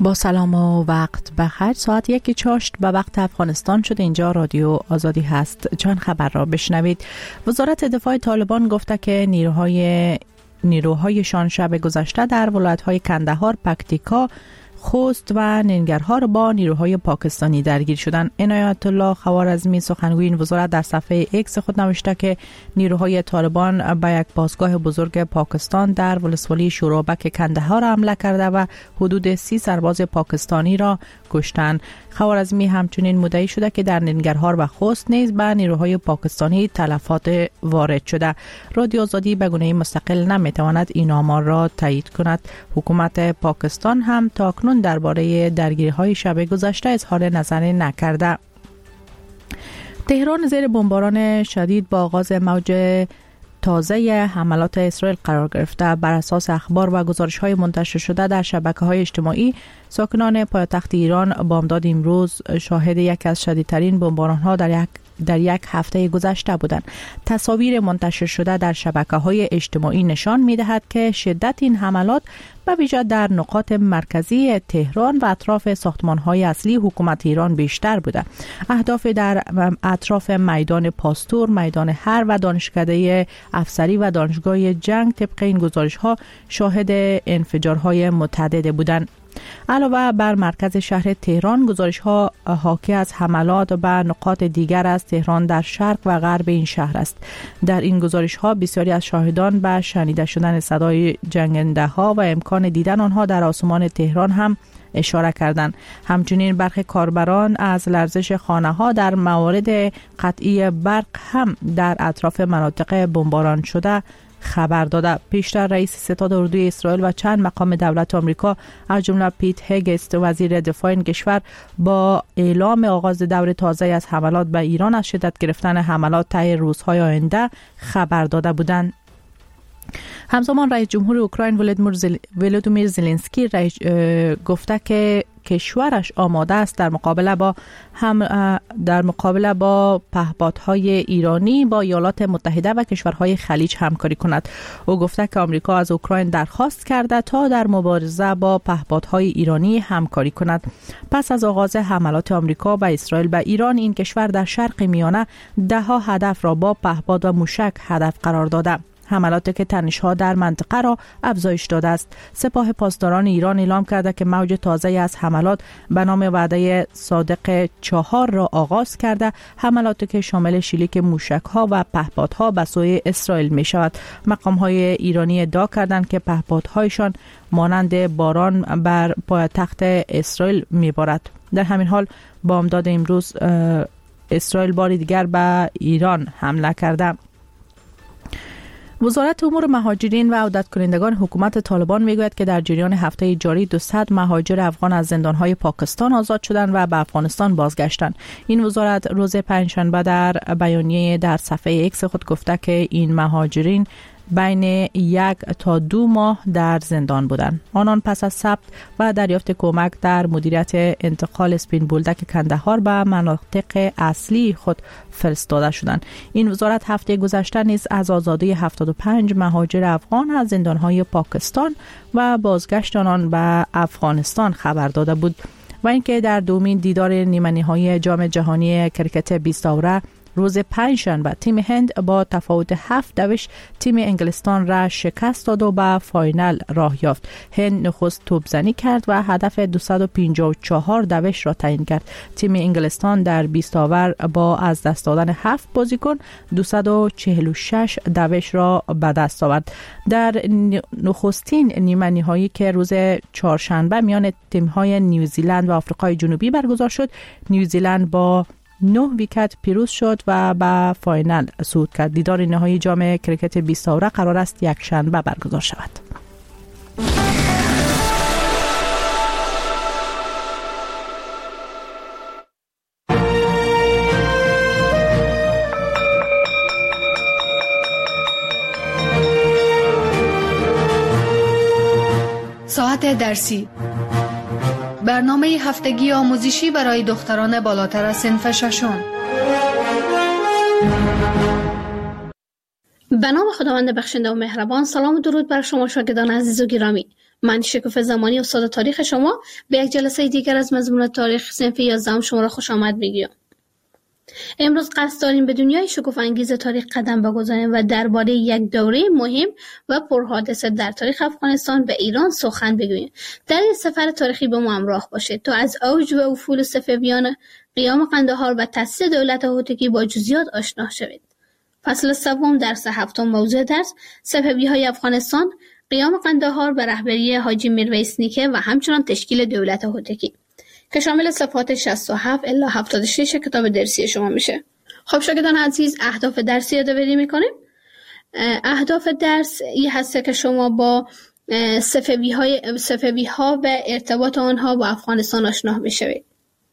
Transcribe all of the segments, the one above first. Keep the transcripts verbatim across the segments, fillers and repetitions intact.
با سلام و وقت بخیر. ساعت یک چاشت به وقت افغانستان شده. اینجا رادیو آزادی هست. چند خبر را بشنوید. وزارت دفاع طالبان گفته که نیروهای نیروهایشان شب گذشته در ولایت‌های کندهار، پکتیکا، خوست و ننگرهار با نیروهای پاکستانی درگیر شدند. عنایت الله خوارزمی سخنگوی این وزارت در صفحه ایکس خود نوشته که نیروهای طالبان به یک بازگاه بزرگ پاکستان در ولسوالی شورابک کندهار حمله کرده و حدود سی سرباز پاکستانی را کشتند. خوارزمی همچنین مدعی شده که در ننگرهار و خوست نیز به نیروهای پاکستانی تلفات وارد شده. رادیو آزادی به گونه مستقل نمیتواند این آمار را تایید کند. حکومت پاکستان هم تاکنون درباره درگیری‌های شب گذشته اظهار نظر نکرده. تهران زیر بمباران شدید با آغاز موج تازه حملات اسرائیل قرار گرفته. بر اساس اخبار و گزارش‌های منتشر شده در شبکه‌های اجتماعی، ساکنان پایتخت ایران بامداد امروز شاهد یکی از شدیدترین بمباران‌ها در یک در یک هفته گذشته بودند. تصاویر منتشر شده در شبکه‌های اجتماعی نشان می‌دهد که شدت این حملات به ویژه در نقاط مرکزی تهران و اطراف ساختمان‌های اصلی حکومت ایران بیشتر بوده. اهداف در اطراف میدان پاستور، میدان هر و دانشکده افسری و دانشگاه جنگ طبق این گزارش‌ها شاهد انفجارهای متعدد بودند. علاوه بر مرکز شهر تهران، گزارش‌ها حاکی از حملات به نقاط دیگر از تهران در شرق و غرب این شهر است. در این گزارش‌ها بسیاری از شاهدان به شنیده شدن صدای جنگنده‌ها و امکان دیدن آنها در آسمان تهران هم اشاره کردند. همچنین برخی کاربران از لرزش خانه‌ها در موارد قطعی برق هم در اطراف مناطق بمباران شده خبر داده. پیشتر رئیس ستاد اردوی اسرائیل و چند مقام دولت آمریکا از جمله پیت هگست وزیر دفاع این کشور با اعلام آغاز دور تازه از حملات به ایران از شدت گرفتن حملات طی روزهای آینده خبر داده بودند. همزمان رئیس جمهور اوکراین ولودیمیر زلنسکی گفته که کشورش آماده است در مقابله با هم در مقابله با پهپادهای ایرانی با ایالات متحده و کشورهای خلیج همکاری کند. او گفته که آمریکا از اوکراین درخواست کرده تا در مبارزه با پهپادهای ایرانی همکاری کند. پس از آغاز حملات آمریکا و اسرائیل به ایران، این کشور در شرق میانه ده ها هدف را با پهپاد و موشک هدف قرار داده. حملاتی که تنش‌ها در منطقه را افزایش داده است. سپاه پاسداران ایران اعلام کرده که موج تازه از حملات به نام وعده صادق چهار را آغاز کرده. حملاتی که شامل شلیک موشک‌ها و پهپادها به سوی اسرائیل می شود. مقام‌های ایرانی ادعا کردند که پهپادهایشان مانند باران بر پایتخت اسرائیل می‌بارد. در همین حال بامداد امروز اسرائیل بار دیگر به ایران حمله کرده. وزارت امور مهاجرین و عودت کنندگان حکومت طالبان میگوید که در جریان هفته جاری دویست مهاجر افغان از زندانهای پاکستان آزاد شدند و به افغانستان بازگشتند. این وزارت روز پنجشنبه در بیانیه در صفحه ایکس خود گفته که این مهاجرین بین یک تا دو ماه در زندان بودند. آنان پس از ثبت و دریافت کمک در مدیریت انتقال اسپین بولدک کندهار به مناطق اصلی خود فرستاده شدند. این وزارت هفته گذشته نیز از آزادی هفتاد و پنج مهاجر افغان از زندانهای پاکستان و بازگشت آنان به افغانستان خبر داده بود و اینکه در دومین دیدار نیمه‌نهایی جام جهانی کرکت بیست اوره روز پنجشنبه تیم هند با تفاوت هفت دوش تیم انگلستان را شکست داد و به فاینال راه یافت. هند نخست توپزنی کرد و هدف دویست و پنجاه و چهار دوش را تعیین کرد. تیم انگلستان در بیست اوور با از دست دادن هفت بازیکن دویست و چهل و شش دوش را به دست آورد. در نخستین نیمه نهایی که روز چهارشنبه میان تیم‌های نیوزیلند و آفریقای جنوبی برگزار شد، نیوزیلند با نه ویکت پیروز شد و به فاینال صعود کرد. دیدار نهایی جام کرکت بیست اوره قرار است یک شنبه برگزار شود. ساعت درسی، برنامه هفتگی آموزشی برای دختران بالاتر از صنف ششم. به نام خداوند بخشنده و مهربان. سلام و درود بر شما شاگردان عزیز و گرامی. من شکوفه زمانی استاد تاریخ شما به یک جلسه دیگر از مضمون تاریخ صنف یازده شما را خوش آمد میگویم. امروز قصد داریم به دنیای شکوفه انگیز تاریخ قدم بگذاریم و درباره یک دوره مهم و پرحادثه در تاریخ افغانستان و ایران سخن بگوییم. در این سفر تاریخی با ما همراه باشید تا از اوج و افول صفویان، قیام قندهار و تأسیس دولت هوتکی با جزئیات آشنا شوید. فصل سوم درس هفتم موضوع درس صفوی‌های افغانستان، قیام قندهار به رهبری حاجی میرویس نیکه و همچنان تشکیل دولت هوتکی که شامل صفحات شصت و هفت الی هفتاد و شش کتاب درسی شما میشه. خب شاگردان عزیز، اهداف درسی یادآوری میکنیم. اهداف درس این هست که شما با صفوی‌های صفوی‌ها و ارتباط آنها با افغانستان آشنا میشوید.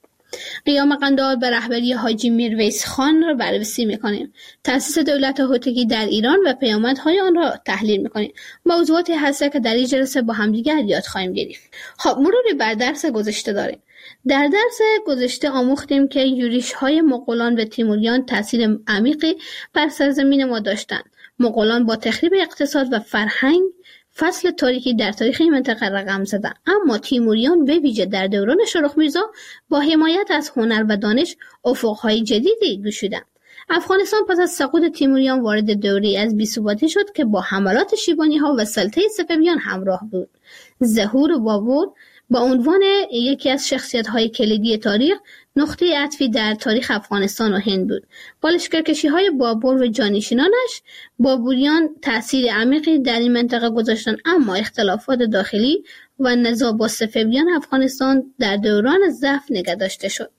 قیام قندهار به رهبری حاجی میرویس خان را بررسی میکنیم. تأسیس دولت هوتکی در ایران و پیامدهای آن را تحلیل میکنیم. موضوعاتی هست که در این جلسه با همدیگر یاد خواهیم گرفت. خب مروری بر درس گذشته داریم. در درس گذشته آموختیم که یورش‌های مغولان و تیموریان تأثیر عمیقی بر سرزمین ما داشتند. مغولان با تخریب اقتصاد و فرهنگ فصل تاریکی در تاریخ این منطقه رقم زدند، اما تیموریان به ویژه در دوران شاروخ میرزا با حمایت از هنر و دانش افق‌های جدیدی گشودند. افغانستان پس از سقوط تیموریان وارد دوره‌ای از بی‌ثباتی شد که با حملات شیبانی‌ها و سلطه صفویان همراه بود. ظهور بابر با عنوان یکی از شخصیت‌های کلیدی تاریخ نقطه عطفی در تاریخ افغانستان و هند بود. با لشکرکشی‌های بابر و جانشینانش، بابریان تأثیر عمیقی در این منطقه گذاشتند، اما اختلافات داخلی و نزاع با صفویان افغانستان در دوران ضعف نگه داشته شد.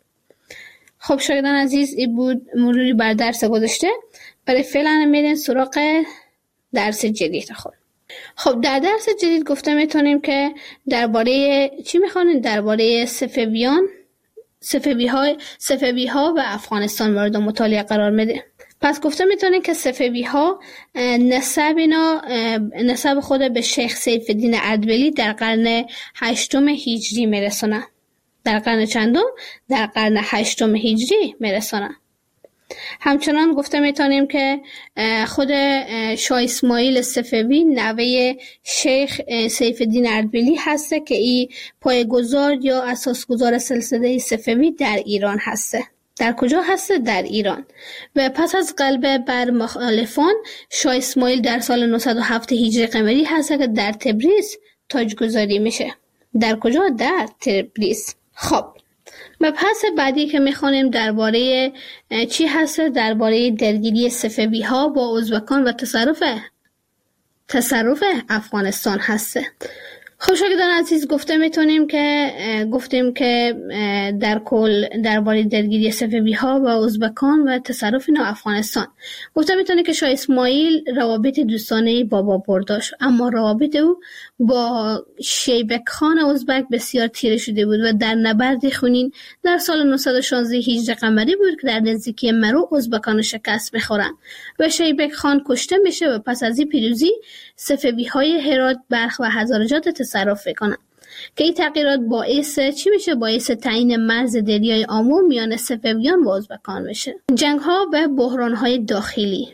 خب شاگردان عزیز، این بود مروری بر درس گذشته. برای فعلا میریم سراغ درس جدید خود. خب در درس جدید گفته میتونیم که درباره چی میخوانیم؟ درباره صفویان، صفوی‌ها صفوی‌ها و افغانستان مورد مطالعه قرار میده. پس گفته میتونیم که صفوی‌ها نسب اینا نسب خود به شیخ سیف الدین اردبیلی در قرن هشتم هجری میرسونه. در قرن چندم؟ در قرن هشتم هجری میرسونه. همچنان گفته میتونیم که خود شاه اسماعیل صفوی نوه شیخ سیف الدین اردبیلی هسته که این پایه‌گذار یا اساسگذار سلسله صفوی در ایران هسته. در کجا هسته؟ در ایران. و پس از غلبه بر مخالفان، شاه اسماعیل در سال نهصد و هفت هجری قمری هسته که در تبریز تاجگذاری میشه. در کجا؟ در تبریز. خب و پس بعدی که میخوانیم درباره چی هست؟ درباره درگیری صفوی‌ها با ازبکان و تصرف تصرف افغانستان هسته. خب شاگردان عزیز، گفته میتونیم که گفتیم که در کل درباره درگیری صفوی‌ها با ازبکان و تصرف اینا افغانستان گفته میتونه که شاه اسماعیل روابط دوستانه با بابر داشت، اما روابط او با شیبک خان ازبک بسیار تیره شده بود و در نبرد خونین در سال نهصد و شانزده هجری قمری بود که در نزدیکی مرو ازبکان شکست میخورند و شیبک خان کشته میشه و پس از این پیروزی صفوی‌های هرات، بلخ و هزارجات تصرف کنند که این تغییرات باعث چی میشه؟ باعث تعیین مرز دریای آمو میان صفویان و ازبکان میشه. جنگ ها و بحران های داخلی.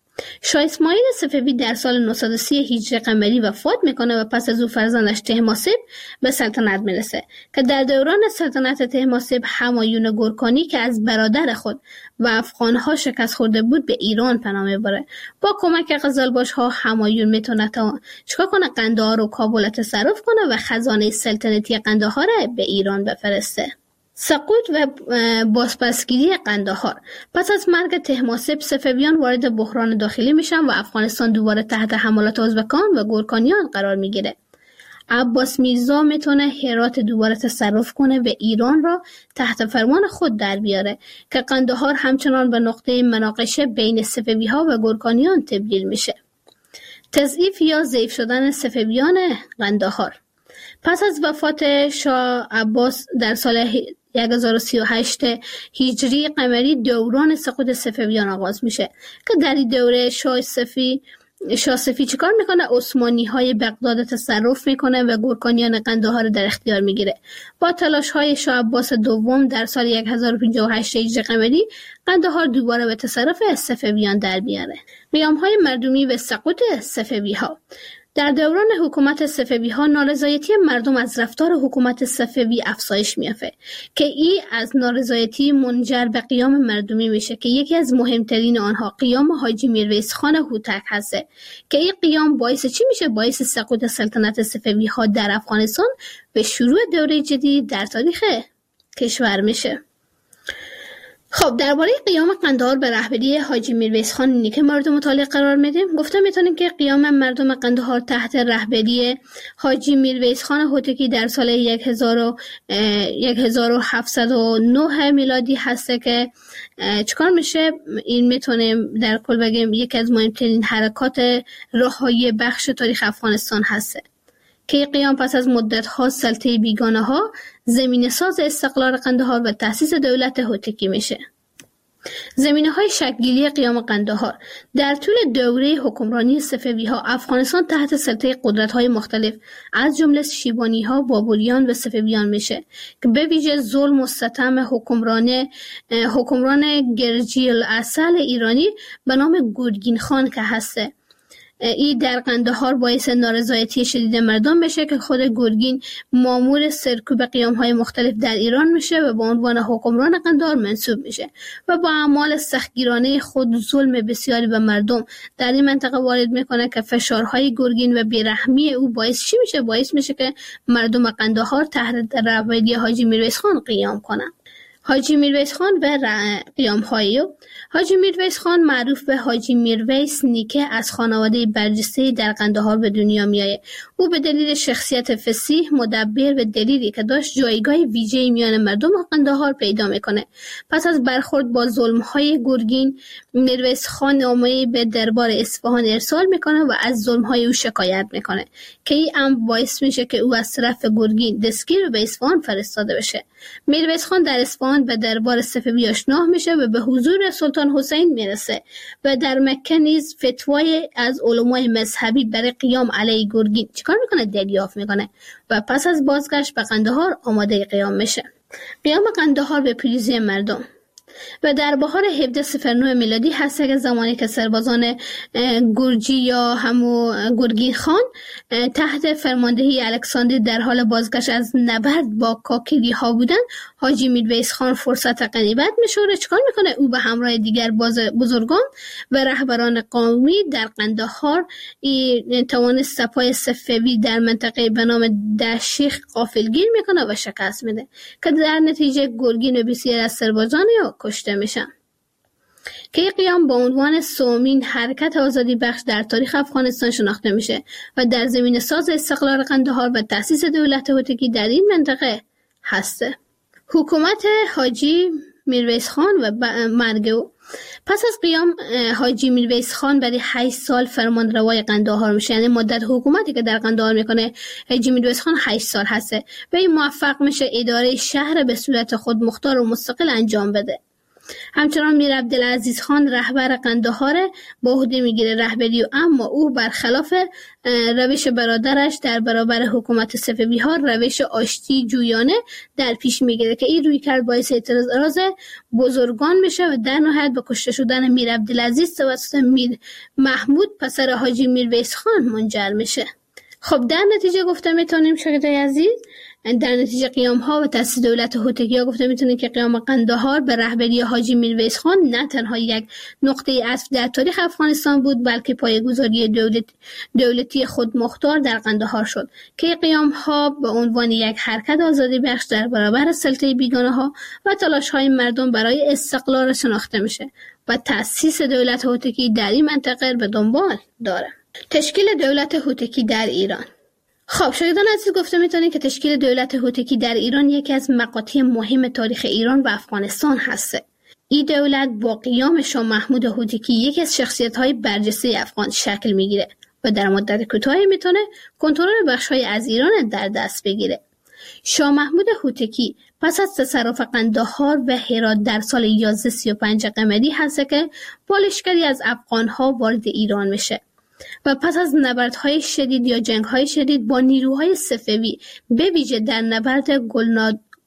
شاه اسماعیل صفوی در سال نهصد و سی هجری قمری وفات میکنه و پس از او فرزندش طهماسپ به سلطنت میرسه که در دوران سلطنت طهماسپ همایون گورکانی که از برادر خود و افغانها شکست خورده بود به ایران پناه میبره. با کمک قزلباش‌ها همایون میتونه تا چیکار کنه؟ قندهار و کابل تصرف کنه و خزانه سلطنتی قندهار به ایران بفرسته. سقوط و بازپسگیری قندهار. پس از مرگ طهماسپ صفویان وارد بحران داخلی میشن و افغانستان دوباره تحت حملات ازبکان و گورکانیان قرار میگیره. عباس میرزا میتونه هرات دوباره تصرف کنه و ایران را تحت فرمان خود در بیاره که قندهار همچنان به نقطه مناقشه بین صفوی‌ها و گورکانیان تبدیل میشه. تضعیف یا ضعیف شدن صفویان قندهار. پس از وفات شاه عباس در سال هزار و سی و هشت هجری قمری دوران سقوط صفویان آغاز میشه که در این دوره شاه صفی شاه صفی چیکار میکنه؟ عثمانی های بغداد تصرف میکنه و گورکانیان قندهار در اختیار میگیره. با تلاش های شاه عباس دوم در سال هزار و پنجاه و هشت هجری قمری قندهار دوباره به تصرف صفویان در میاره. قیام های مردمی و سقوط صفوی ها. در دوران حکومت صفوی ها نارضایتی مردم از رفتار حکومت صفوی افزایش می‌یافت که این از نارضایتی منجر به قیام مردمی میشه که یکی از مهمترین آنها قیام حاجی میرویس خان هوتک هست که این قیام باعث چی میشه؟ باعث سقوط سلطنت صفوی ها در افغانستان و شروع دوره جدید در تاریخ کشور میشه. خب درباره قیام قندهار به رهبری حاجی میرویس خان اینی که مورد مطالعه قرار میدیم. گفته میتونیم که قیام مردم قندهار تحت رهبری حاجی میرویس خان هوتکی در سال هزار و هفتصد و نه میلادی هسته که چکار میشه؟ این میتونیم در کل بگیم یکی از مهمترین حرکات رهایی بخش تاریخ افغانستان هسته که قیام پس از مدت‌ها سلطه بیگانه ها زمینه ساز استقلال قندهار و تأسیس دولت هوتکی میشه. زمینه های شکل‌گیری قیام قندهار در طول دوره حکمرانی صفوی ها افغانستان تحت سلطه قدرت های مختلف از جمله شیبانی ها، بابریان و صفویان میشه که به ویژه ظلم و ستم حکمران حکمران گرجی الاصل ایرانی به نام گورگین خان که هسته. ای در قندهار باعث نارضایتی شدید مردم بشه که خود گورگین مامور سرکوب قیام‌های مختلف در ایران میشه و به عنوان حکمران قندهار منصوب میشه و با اعمال سختگیرانه خود ظلم بسیاری به مردم در این منطقه وارد میکنه که فشارهای گورگین و بیرحمی او باعث چی میشه؟ باعث میشه که مردم قندهار تحت رهبری حاجی میرویس خان قیام کنن. حاجی میرویس خان و قیام‌های او. حاجی میرویس خان معروف به حاجی میرویس نیکه از خانواده برجسته در قندهار به دنیا میآید. او به دلیل شخصیت فصیح، مدبر و دلیری که داشت جایگاه ویژه‌ای میان مردم قندهار پیدا میکنه. پس از برخورد با ظلم‌های گورگین، میرویس خان نامه‌ای به دربار اصفهان ارسال میکنه و از ظلم‌های او شکایت میکنه که این امر باعث میشه که او از طرف گورگین دستگیر و به اصفهان فرستاده بشه. میرویس خان در اصفهان به دربار صفوی آشنا میشه و به حضور سلطان حسین میرسه و در مکه نیز فتوای از علمای مذهبی برای قیام علیه گورگین چیکار میکنه؟ دریافت میکنه و پس از بازگشت به قندهار آماده قیام میشه. قیام قندهار به پیروزی مردم و در بهار هفده صفر نه میلادی هست که زمانی که سربازان گرجی یا همو گورگین خان تحت فرماندهی الکساندر در حال بازگشت از نبرد با کاکلی ها بودن، حاجی میرویس خان فرصت غنیمت میشوره. چکار میکنه؟ او به همراه دیگر بزرگان و رهبران قومی در قندهار توانست سپاه صفوی در منطقه به نام دشیخ غافلگیر میکنه و شکست میده که در نتیجه گورگین و بسیاری از سربازان یا کشته میشن. که قیام با عنوان سومین حرکت آزادی بخش در تاریخ افغانستان شناخته میشه و در زمینه ساز استقلال قندهار و تأسیس دولت هوتکی در این منطقه هسته. حکومت حاجی میرویس خان و مرگ او. پس از قیام حاجی میرویس خان برای هشت سال فرمانروای قندهار میشه، یعنی مدت حکومتی که در قندهار میکنه حاجی میرویس خان هشت سال هسته و این موفق میشه اداره شهر به صورت خود مختار و مستقل انجام بده. همچنان میر عبدالعزیز خان رهبر قندهار به عهده میگیره رهبری و اما او برخلاف روش برادرش در برابر حکومت صفوی ها روش آشتی جویانه در پیش میگیره که این روی کرد باعث اعتراض بزرگان میشه و در نهایت به کشته شدن میر عبدالعزیز توسط میر محمود پسر حاجی میرویس خان منجر میشه. خب در نتیجه گفته میتونیم شاگردای عزیز در نتیجه قیام ها و تأسیس دولت هوتکی ها گفته میتونیم که قیام قندهار به رهبری حاجی میرویس خان نه تنها یک نقطه عطف در تاریخ افغانستان بود بلکه پایه‌گذاری دولت دولتی خودمختار در قندهار شد که قیام ها به عنوان یک حرکت آزادی بخش در برابر سلطه بیگانه ها و تلاش های مردم برای استقلال شناخته میشه و تأسیس دولت هوتکی در این منطقه به دنبال داره. تشکیل دولت هوتکی در ایران. خب شاگردان عزیز گفته میتونید که تشکیل دولت هوتکی در ایران یکی از مقاطع مهم تاریخ ایران و افغانستان هست. این دولت با قیام شاه محمود هوتکی یکی از شخصیت‌های برجسته افغان شکل میگیره و در مدت کوتاهی میتونه کنترل بخش‌های از ایران در دست بگیره. شاه محمود هوتکی پس از تصرف قندهار و هرات در سال یازده سی و پنج قمری هست که با لشکری از افغان‌ها وارد ایران میشه و پس از نبردهای شدید یا جنگ‌های شدید با نیروهای صفوی به ویژه در نبرد گلناد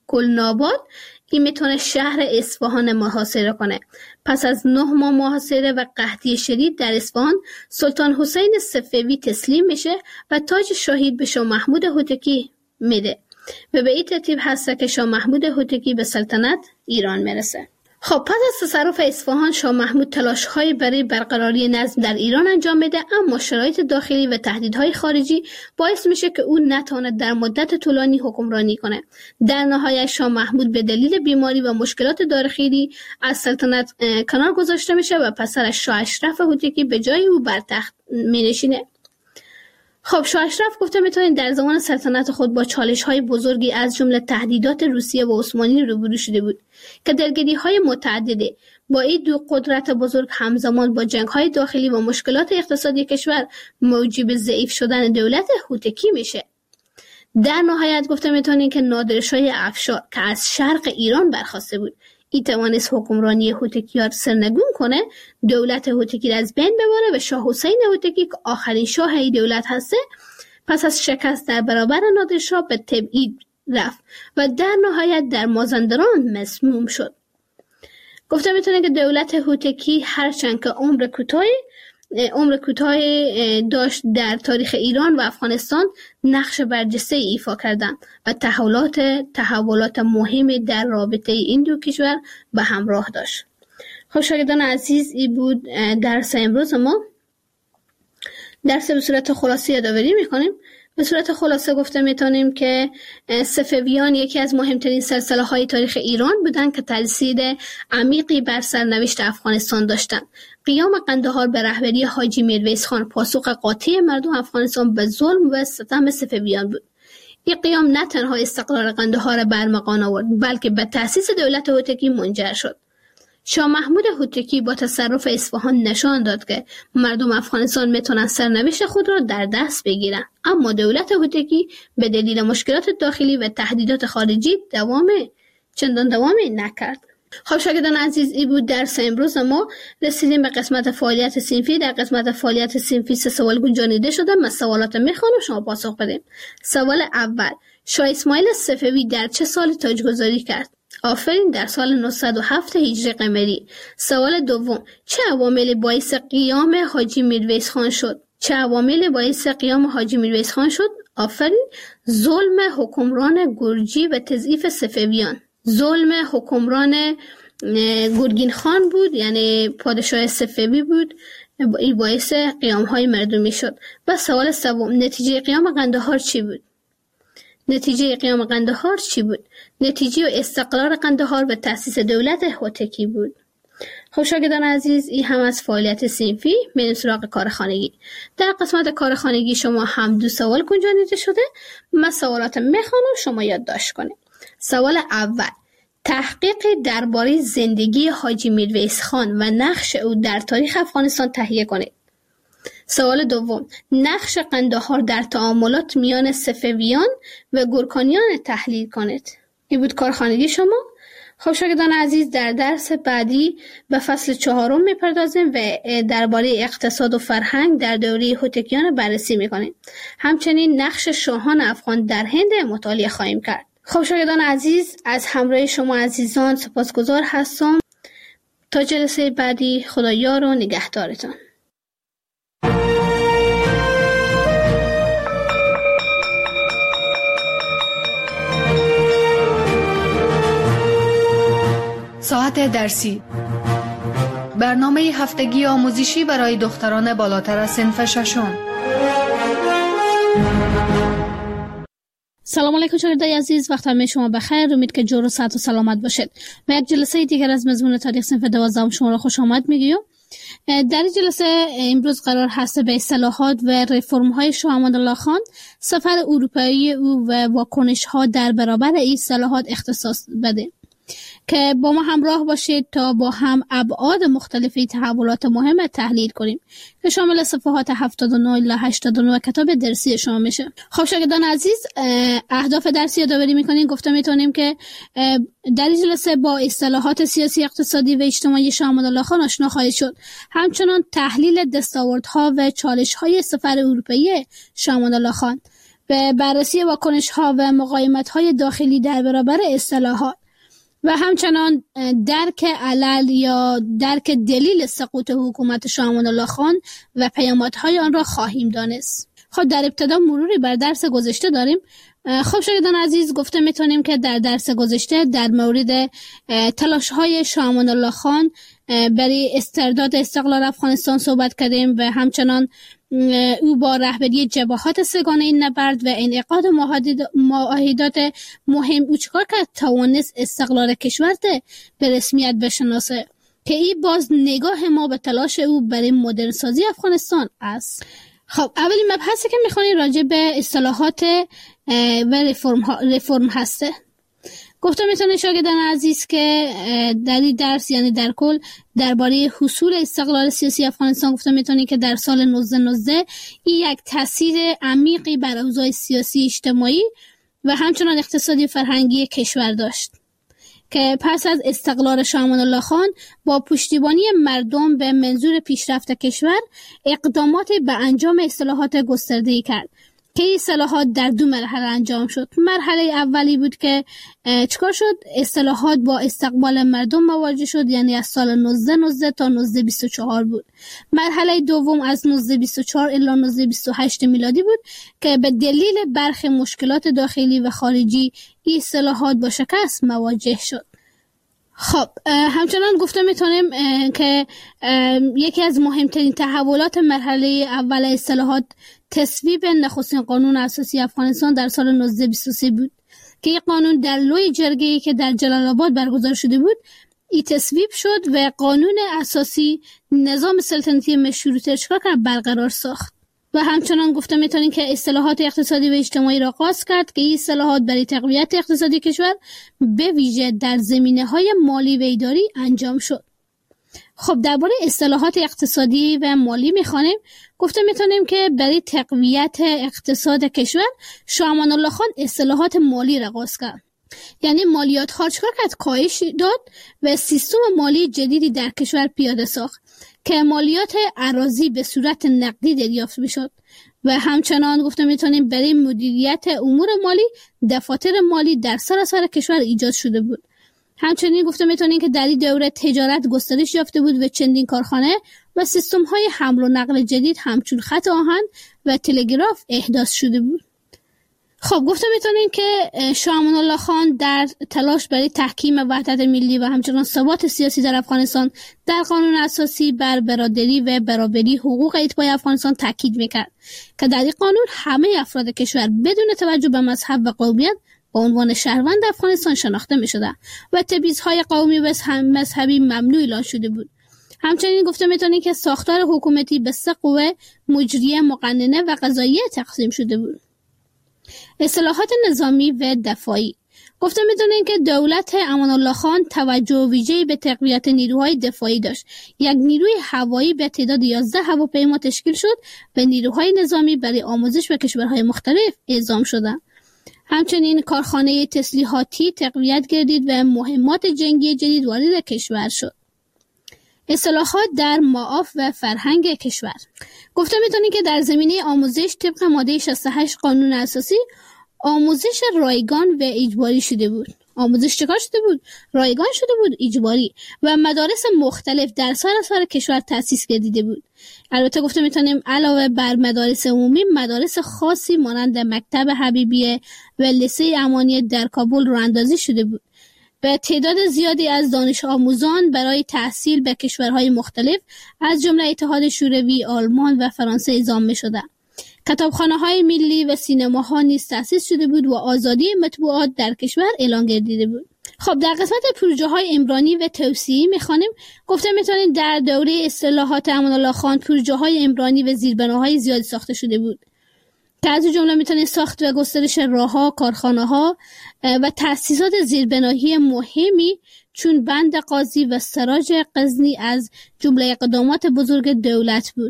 گلناباد این میتونه شهر اصفهان محاصره کنه. پس از نه ماه محاصره و قحطی شدید در اصفهان، سلطان حسین صفوی تسلیم میشه و تاج شاهی به شاه محمود هوتکی میده و به این ترتیب هست که شاه محمود هوتکی به سلطنت ایران میرسه. خب پس از تصرف اصفهان، شاه محمود تلاش‌های برای برقراری نظم در ایران انجام میده، اما شرایط داخلی و تهدیدهای خارجی باعث میشه که او نتواند در مدت طولانی حکمرانی کنه. در نهایت شاه محمود به دلیل بیماری و مشکلات داخلی از سلطنت کنار گذاشته میشه و پسرش شاه اشرف هوتکی به جای او بر تخت مینشینه. خب شاه اشرف گفته میتونید در زمان سلطنت خود با چالش‌های بزرگی از جمله تهدیدات روسیه و عثمانی روبرو شده بود که درگیری‌های متعدده با این دو قدرت بزرگ همزمان با جنگ‌های داخلی و مشکلات اقتصادی کشور موجب ضعیف شدن دولت هوتکی میشه. در نهایت گفته میتونید که نادرشاه افشار که از شرق ایران برخاسته بود، این توانست حکمرانی هوتکی را سرنگون کنه، دولت هوتکی را از بین ببره و شاه حسین هوتکی که آخرین شاه این دولت هسته پس از شکست در برابر نادرشاه به تبعید رفت و در نهایت در مازندران مسموم شد. گفته میتونه که دولت هوتکی هرچند که عمر کوتاهی عمر کوتاهی داشت، در تاریخ ایران و افغانستان نقش برجسته ایفا کردند و تحولات تحولات مهمی در رابطه این دو کشور به همراه داشت. خب شاگردان عزیز، این بود درس امروز ما. درس به صورت خلاصه یادآوری میکنیم. به صورت خلاصه گفته میتونیم که صفویان یکی از مهمترین سلسله های تاریخ ایران بودند که تاثیر عمیقی بر سرنوشت افغانستان داشتند. قیام قندهار به رهبری حاجی میرویس خان پاسخ قاطع مردم افغانستان به ظلم و ستم صفویان بود. این قیام نه تنها استقرار قندهار برمغان آورد، بلکه به تأسیس دولت هوتکی منجر شد. شاه محمود هوتکی با تصرف اصفهان نشان داد که مردم افغانستان میتونن سرنوشت خود را در دست بگیرن، اما دولت هوتکی به دلیل مشکلات داخلی و تهدیدات خارجی دوام چندان دوامی نکرد. خب شاگردان عزیز، این بود درس امروز ما. رسیدیم به قسمت فعالیت صنفی. در قسمت فعالیت صنفی سه سوال گنجانیده شده. من سوالات میخوانم، شما پاسخ بدیم. سوال اول: شاه اسماعیل صفوی در چه سال تاجگذاری کرد؟ آفرین، در سال نهصد و هفت هجری قمری. سوال دوم: چه عواملی باعث قیام حاجی میرویس خان شد؟ چه عواملی باعث قیام حاجی میرویس خان شد؟ آفرین، ظلم حکمران گرجی و تضعیف صفویان. ظلم حکمران گرگین خان بود، یعنی پادشاه صفوی بود، این باعث قیام های مردمی شد. و سوال سوم: نتیجه قیام قندهار چی بود؟ نتیجه قیام قندهار چی بود؟ نتیجه و استقرار قندهار و تأسیس دولت هوتکی بود. خب شاگردان عزیز، این هم از فعالیت صنفی. میریم سراغ کار خانگی. در قسمت کار خانگی شما هم دو سوال گنجانیده شده. من سوالات میخوانم، شما یادداشت کنید. سوال اول: تحقیق درباره زندگی حاجی میرویس خان و نقش او در تاریخ افغانستان تهیه کنید. سوال دوم: نقش قندهار در تعاملات میان صفویان و گورکانیان تحلیل کنید. این بود کارخانگی شما. خب شاگردان عزیز، در درس بعدی به فصل چهارم میپردازیم و درباره اقتصاد و فرهنگ در دوره هوتکیان بررسی میکنیم. همچنین نقش شاهان افغان در هند مطالعه خواهیم کرد. خب شاگردان عزیز، از همراه شما عزیزان سپاسگزار هستم. تا جلسه بعدی، خدا یار و نگهدارتان. ساعت درسی، برنامه هفتگی آموزشی برای دختران بالاتر از صنف ششم. سلام علیکم شاگردای عزیز، وقت همه شما بخیر. امید که جور و صحت و سلامت باشید. به یک جلسه دیگر از مضمون تاریخ صنف دوازدهم شما را خوش آمد میگیم. در این جلسه امروز قرار هست به اصلاحات و رفرم های شاه امادالله خان، سفر اروپایی او و واکنش ها در برابر این اصلاحات اختصاص بده که با ما همراه باشید تا با هم ابعاد مختلفی تحولات مهم تحلیل کنیم که شامل صفحات هفتاد و نه الی هشتاد و نه کتاب درسی شما میشه. خب شاگردان عزیز، اهداف درسی یادآوری میکنیم. گفته میتونیم که در این جلسه با اصطلاحات سیاسی، اقتصادی و اجتماعی شاه امادالله خان آشنا خواهید شد. همچنان تحلیل دستاوردها و چالش‌های سفر اروپایی شاه امادالله خان به بررسی واکنش‌ها و مقاومت‌های داخلی در برابر اصلاحات و همچنان درک علل یا درک دلیل سقوط حکومت شاه امان الله خان و پیامدهای آن را خواهیم دانست. خب در ابتدا مروری بر درس گذشته داریم. خب شاگردان عزیز، گفته میتونیم که در درس گذشته در مورد تلاش‌های شاه امان الله خان برای استرداد استقلال افغانستان صحبت کردیم و همچنان او با رهبری جبهات سگانه این نبرد و انعقاد معاهدات مهم او چکار کرد توانست استقلال کشور به رسمیت بشناسه که این باز نگاه ما به تلاش او برای مدرن سازی افغانستان است. خب اولین مبحثی که میخوانیم راجع به اصلاحات و رفرم, ها رفرم هسته. گفتم میتونه شاگردان عزیز که در این درس یعنی در کل درباره حصول استقلال سیاسی افغانستان گفتم میتونه که در سال نوزده نوزده این یک تاثیر عمیقی بر اوضاع سیاسی اجتماعی و همچنان اقتصادی فرهنگی کشور داشت که پس از استقلال شاه امان الله خان با پشتیبانی مردم به منظور پیشرفت کشور اقدامات به انجام اصلاحات گسترده‌ای کرد که این اصلاحات در دو مرحله انجام شد. مرحله اولی بود که چکار شد؟ اصلاحات با استقبال مردم مواجه شد، یعنی از سال نوزده نوزده تا نوزده بیست و چهار بود. مرحله دوم از نوزده بیست و چهار الی نوزده بیست و هشت میلادی بود که به دلیل برخی مشکلات داخلی و خارجی این اصلاحات با شکست مواجه شد. خب همچنان گفته میتونیم که یکی از مهمترین تحولات مرحله اول اصلاحات تصویب نخستین قانون اساسی افغانستان در سال نوزده بیست و سه بود که این قانون در لوی جرگه‌ای که در جلال آباد برگزار شده بود این تصویب شد و قانون اساسی نظام سلطنتی مشروطه چکار کرد؟ برقرار ساخت. و همچنان گفته میتونیم که اصلاحات اقتصادی و اجتماعی را آغاز کرد که این اصلاحات برای تقویت اقتصادی کشور به ویژه در زمینه‌های مالی و اداری انجام شد. خب درباره اصلاحات اقتصادی و مالی میخوانیم. گفته میتونیم که برای تقویت اقتصاد کشور شاه امان الله خان اصلاحات مالی را آغاز کرد، یعنی مالیات ها چکار کرد؟ کاهش داد و سیستم مالی جدیدی در کشور پیاده ساخت که مالیات اراضی به صورت نقدی دریافت میشد و همچنان گفته میتونیم برای مدیریت امور مالی دفاتر مالی در سراسر کشور ایجاد شده بود. همچنین گفته میتونیم که در این دوره تجارت گسترش یافته بود و چندین کارخانه و سیستم های حمل و نقل جدید همچون خط آهن و تلگراف احداث شده بود. خب گفته میتونیم که شاه امان الله خان در تلاش برای تحکیم وحدت ملی و همچنان ثبات سیاسی در افغانستان در قانون اساسی بر برادری و برابری حقوق اتباع افغانستان تاکید میکرد که در این قانون همه افراد کشور بدون توجه به مذهب و قومیت به عنوان شهروند افغانستان شناخته میشدند و تبعیض‌های قومی و مذهبی ممنوع اعلام شده بود. همچنین گفته میتونیم که ساختار حکومتی به سه قوه مجریه، مقننه و قضاییه تقسیم شده بود. اصلاحات نظامی و دفاعی. گفته میتونیم که دولت امان الله خان توجه ویژه‌ای به تقویت نیروهای دفاعی داشت. یک نیروی هوایی به تعداد یازده هواپیما تشکیل شد و نیروهای نظامی برای آموزش به کشورهای مختلف اعزام شدند. همچنین کارخانه تسلیحاتی تقویت گردید و مهمات جنگی جدید وارد کشور شد. اصلاحات در معاف و فرهنگ کشور. گفته میتونیم که در زمینه آموزش طبق ماده شصت و هشت قانون اساسی آموزش رایگان و اجباری شده بود. آموزش چکار شده بود؟ رایگان شده بود، اجباری، و مدارس مختلف در سراسر کشور تأسیس گردیده بود. البته گفته میتونیم علاوه بر مدارس عمومی مدارس خاصی مانند مکتب حبیبیه و لیسه امانی در کابل راه‌اندازی شده بود. به تعداد زیادی از دانش آموزان برای تحصیل به کشورهای مختلف از جمله اتحاد شوروی، آلمان و فرانسه اعزام می‌شدند. کتابخانه‌های ملی و سینماها نیز تأسیس شده بود و آزادی مطبوعات در کشور اعلان گردیده بود. خب در قسمت پروژه‌های عمرانی و توسعه‌ای می‌خوانیم. گفته می‌تونیم در دوره اصلاحات امان الله خان پروژه‌های عمرانی و زیربناهای زیادی ساخته شده بود که از جمله می‌تونیم ساخت و گسترش راه‌ها، کارخانه‌ها و تأسیسات زیربنایی مهمی چون بند قاضی و سراج غزنی از جمله اقدامات بزرگ دولت بود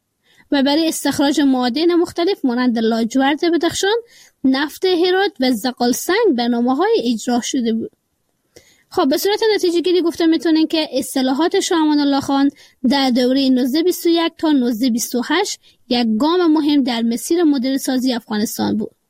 و برای استخراج معادن مختلف مانند لاجورد بدخشان، نفت هرات و زغال سنگ برنامه‌های اجرا شده بود. خب به صورت نتیجه گیری گفته میتونیم که اصلاحات شاه امان الله خان در دوره نوزده بیست و یک تا نوزده بیست و هشت یک گام مهم در مسیر مدرن سازی افغانستان بود.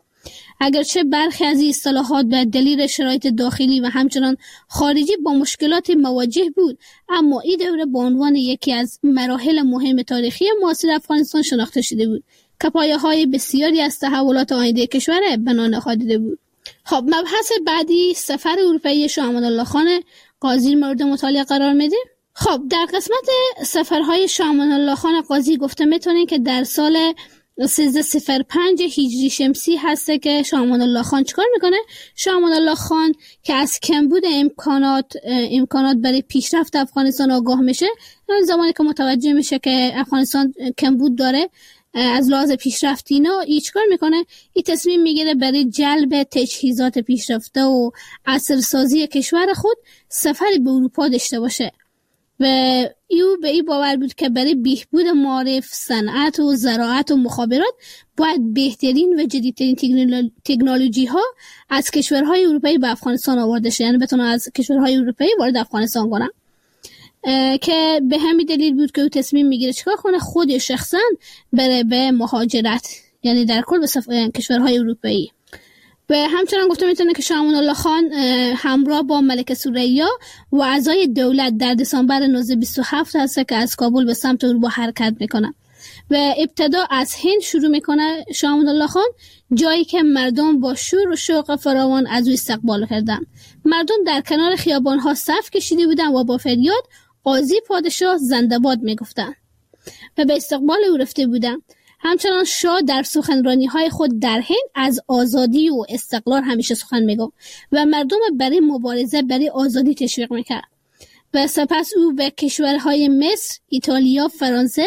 اگرچه برخی از این اصطلاحات به دلیل شرایط داخلی و همچنان خارجی با مشکلات مواجه بود، اما این دوره به عنوان یکی از مراحل مهم تاریخی معاصر افغانستان شناخته شده بود که پایه‌های بسیاری از تحولات آینده کشور بنا نهاده بود. خب مبحث بعدی سفر اروپایی شاه امان الله خان قاضی مورد مطالعه قرار میده. خب در قسمت سفرهای شاه امان الله خان قاضی گفته میتونین که در سال سیزده صفر پنج هجری شمسی هسته که شاه امان الله خان چیکار میکنه؟ شاه امان الله خان که از کمبود امکانات امکانات برای پیشرفت افغانستان آگاه میشه، اون زمانی که متوجه میشه که افغانستان کمبود داره از لحاظ پیشرفتی اینا، ای چیکار میکنه؟ این تصمیم میگیره برای جلب تجهیزات پیشرفته و عصرسازی کشور خود سفری به اروپا داشته باشه و ایو به این باور بود که برای بهبود معارف، صنعت و زراعت و مخابرات باید بهترین و جدیدترین تکنولوژی ها از کشورهای اروپایی به افغانستان آورده شه، یعنی بتونه از کشورهای اروپایی وارد افغانستان کنه. که به همین دلیل بود که او تصمیم میگیره چیکار کنه؟ خود شخصا بره به مهاجرت، یعنی در کل به سف... کشورهای اروپایی. و همچنان گفته میتونه که شاه امان الله خان همراه با ملکه ثریا و اعضای دولت در دسامبر نوزده بیست و هفت هست که از کابل به سمت اروپا حرکت میکنه و ابتدا از هند شروع میکنه شاه امان الله خان، جایی که مردم با شور و شوق فراوان از او استقبال کردن. مردم در کنار خیابانها صف کشیده بودن و با فریاد قاضی پادشاه زنده باد میگفتن و به استقبال او رفته بودن. همچنان شاه در سخنرانی‌های خود در هند از آزادی و استقلال همیشه سخن میگفت و مردم برای مبارزه برای آزادی تشویق میکرد. و سپس او به کشورهای مصر، ایتالیا، فرانسه،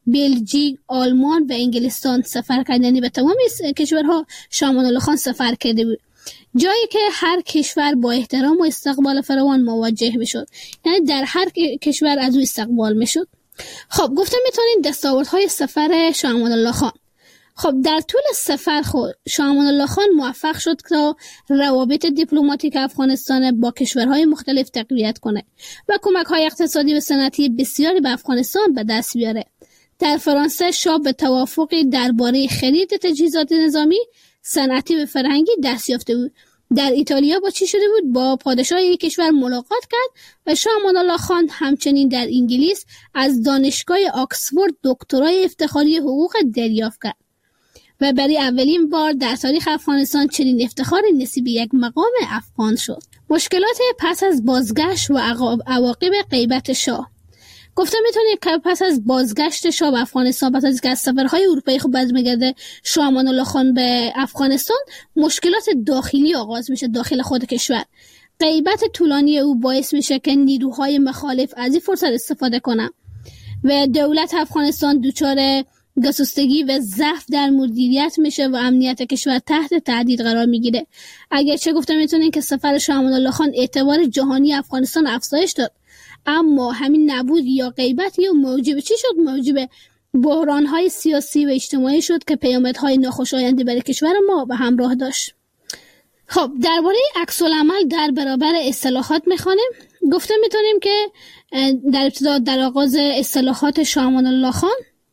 بلژیک، آلمان و انگلستان سفر کرد، یعنی به تمام کشورها شاه امان الله خان سفر کرده بود، جایی که هر کشور با احترام و استقبال فراوان مواجه میشد، یعنی در هر کشور از او استقبال میشد. خب گفتم میتونین دستاوردهای سفر شاه امان الله خان. خب در طول سفر خود شاه امان الله خان موفق شد که روابط دیپلماتیک افغانستان با کشورهای مختلف تقویت کنه و کمک‌های اقتصادی و صنعتی بسیاری به افغانستان به دست بیاره. در فرانسه شاه به توافقی درباره خرید تجهیزات نظامی، صنعتی و فرهنگی دست یافته بود. در ایتالیا با چی شده بود؟ با پادشاه یک کشور ملاقات کرد و شاه امان الله خان همچنین در انگلیس از دانشگاه آکسفورد دکترای افتخاری حقوق دریافت کرد و برای اولین بار در تاریخ افغانستان چنین افتخاری نصیب یک مقام افغان شد. مشکلات پس از بازگشت و عواقب غیبت شاه. گفتم میتونید که پس از بازگشت شاه به افغانستان، پس از اینکه از سفرهای اروپایی خود برمیگرده شاه امان الله خان به افغانستان، مشکلات داخلی آغاز میشه داخل خود کشور. غیبت طولانی او باعث میشه که نیروهای مخالف از این فرصت استفاده کنن و دولت افغانستان دچار گسستگی و ضعف در مدیریت میشه و امنیت کشور تحت تهدید قرار میگیره. اگرچه گفتم میتونید که سفر شاه امان الله خان اعتبار جهانی افغانستان افزایش داد، اما همین نبود یا غیبت یا موجب چی شد؟ موجب بحران‌های سیاسی و اجتماعی شد که پیامدهای ناخوشایندی برای کشور ما به همراه داشت. خب درباره عکس العمل در برابر اصلاحات میخوانیم. گفته میتونیم که در ابتدا در آغاز اصلاحات شاه امان الله خان،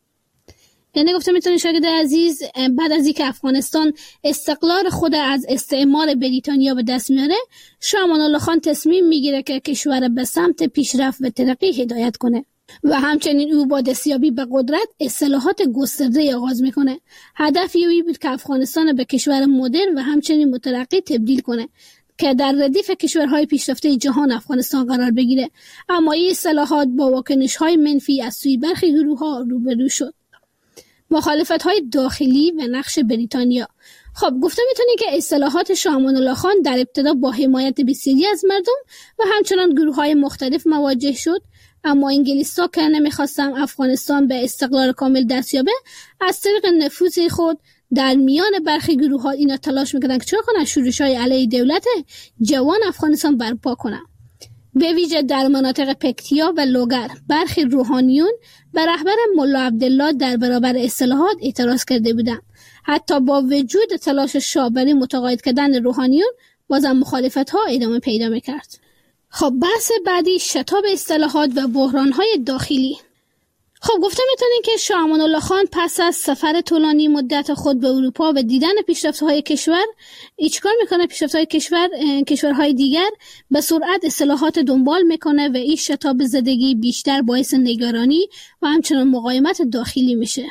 یعنی گفته میتونیم شاگرد عزیز، بعد از اینکه افغانستان استقلال خود از استعمار بریتانیا به دست میاره، شاه امان الله خان تصمیم میگیره که کشور به سمت پیشرفت و ترقی هدایت کنه و همچنین او با دستیابی به قدرت اصلاحات گسترده آغاز میکنه. هدف او بود که افغانستان به کشور مدرن و همچنین مترقی تبدیل کنه که در ردیف کشورهای پیشرفته جهان افغانستان قرار بگیره. اما این اصلاحات با واکنش‌های منفی از سوی برخی گروه‌ها روبرو شد. مخالفت‌های داخلی و نقش بریتانیا. خب گفته میتونی که اصلاحات شاه امان الله خان در ابتدا با حمایت بسیاری از مردم و همچنان گروه‌های مختلف مواجه شد، اما انگلیس‌ها که نمیخواستن افغانستان به استقلال کامل دست یابه، از طریق نفوذ خود در میان برخی گروه‌ها اینا تلاش میکردن که چرا کنن شورش‌های علیه دولت جوان افغانستان برپا کنن. به ویژه در مناطق پکتیا و لوگر برخی روحانیون به رهبر ملا عبدالله در برابر اصلاحات اعتراض کرده بودند. حتی با وجود تلاش شاه برای متقاعد کردن روحانیون، بازم مخالفت‌ها ادامه پیدا می‌کرد. خب بحث بعدی شتاب اصلاحات و بحران‌های داخلی. خب گفته میتونین که شاه امان الله خان پس از سفر طولانی مدت خود به اروپا و دیدن پیشرفت‌های کشور، چیکار میکنه؟ پیشرفت‌های کشور کشورهای دیگر به سرعت اصلاحات دنبال میکنه و این شتاب زدگی بیشتر باعث نگرانی و همچنان مقاومت داخلی میشه.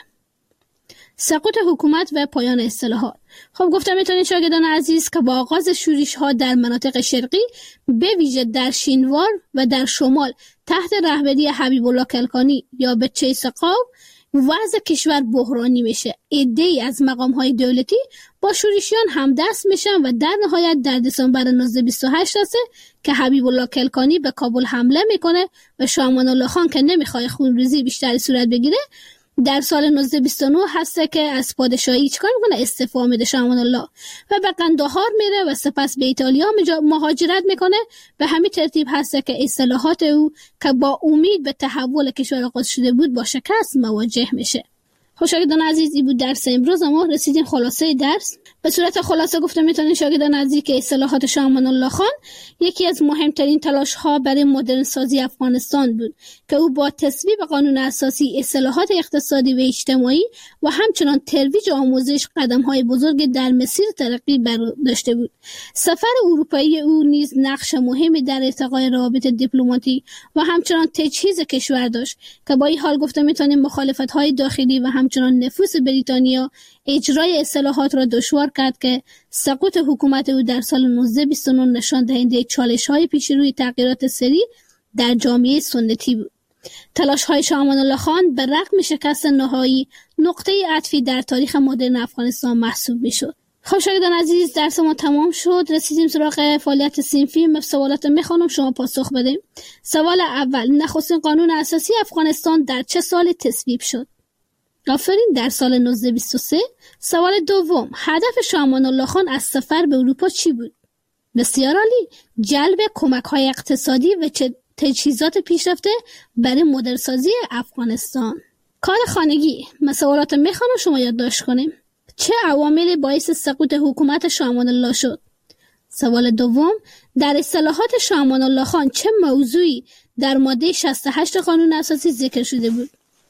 سقوط حکومت و پایان اصلاحات. خب گفتم میتونید شاگردان عزیز که با آغاز شورش ها در مناطق شرقی به ویژه در شینوار و در شمال تحت رهبری حبیب الله کلکانی یا به چیس قاو وضع کشور بحرانی میشه. عده‌ای از مقام های دولتی با شورشیان همدست میشن و در نهایت در دسامبر هزار و نهصد و بیست و هشت هسته که حبیب الله کلکانی به کابل حمله میکنه و شاه امان الله خان که نمیخواد خونریزی بیشتری صورت بگیره در سال هزار و نهصد و بیست و نه هسته که از پادشاهی چیکار میکنه؟ استعفا میده شاه امان الله و به قندهار میره و سپس به ایتالیا مهاجرت میکنه. به همین ترتیب هسته که اصلاحات او که با امید به تحول کشور آغاز شده بود با شکست مواجه میشه. شاگردان عزیز، این بود درس امروز. ما رسیدیم خلاصه درس. به صورت خلاصه گفته میتونین شاگردان عزیز که اصلاحات شاه امان الله خان یکی از مهمترین تلاش ها برای مدرن سازی افغانستان بود که او با تصویب قانون اساسی، اصلاحات اقتصادی و اجتماعی و همچنان ترویج آموزش قدم های بزرگ در مسیر ترقی برداشته بود. سفر اروپایی او نیز نقش مهمی در ارتقای روابط دیپلماتیک و همچنان تجهیز کشور داشت که با این حال گفته میتونیم مخالفت های داخلی و همچنان نفوذ بریتانیا اجرای اصلاحات را دشوار کرد که سقوط حکومت او در سال هزار و نهصد و بیست و نه نشان دهنده چالش‌های پیش روی تغییرات سریع در جامعه سنتی بود. تلاش‌های شاه امان الله خان به رغم شکست نهایی نقطه عطفی در تاریخ مدرن افغانستان محسوب می‌شد. خب شاگردان عزیز، درس ما تمام شد. رسیدیم سراغ فعالیت صنفی. من سوالات میخوانم، شما پاسخ بدید. سوال اول: نخستین قانون اساسی افغانستان در چه سال تصویب شد؟ آفرین، در سال هزار و نهصد و بیست و سه. سوال دوم: هدف شاه امان الله خان از سفر به اروپا چی بود؟ بسیار عالی، جلب کمک‌های اقتصادی و تجهیزات پیشرفته برای مدرن‌سازی افغانستان. کار خانگی. من سوالات میخوانم، شما یادداشت کنیم. چه عواملی باعث سقوط حکومت شاه امان الله شد؟ سوال دوم: در اصلاحات شاه امان الله خان چه موضوعی در ماده شصت و هشت قانون اساسی ذکر شده بود؟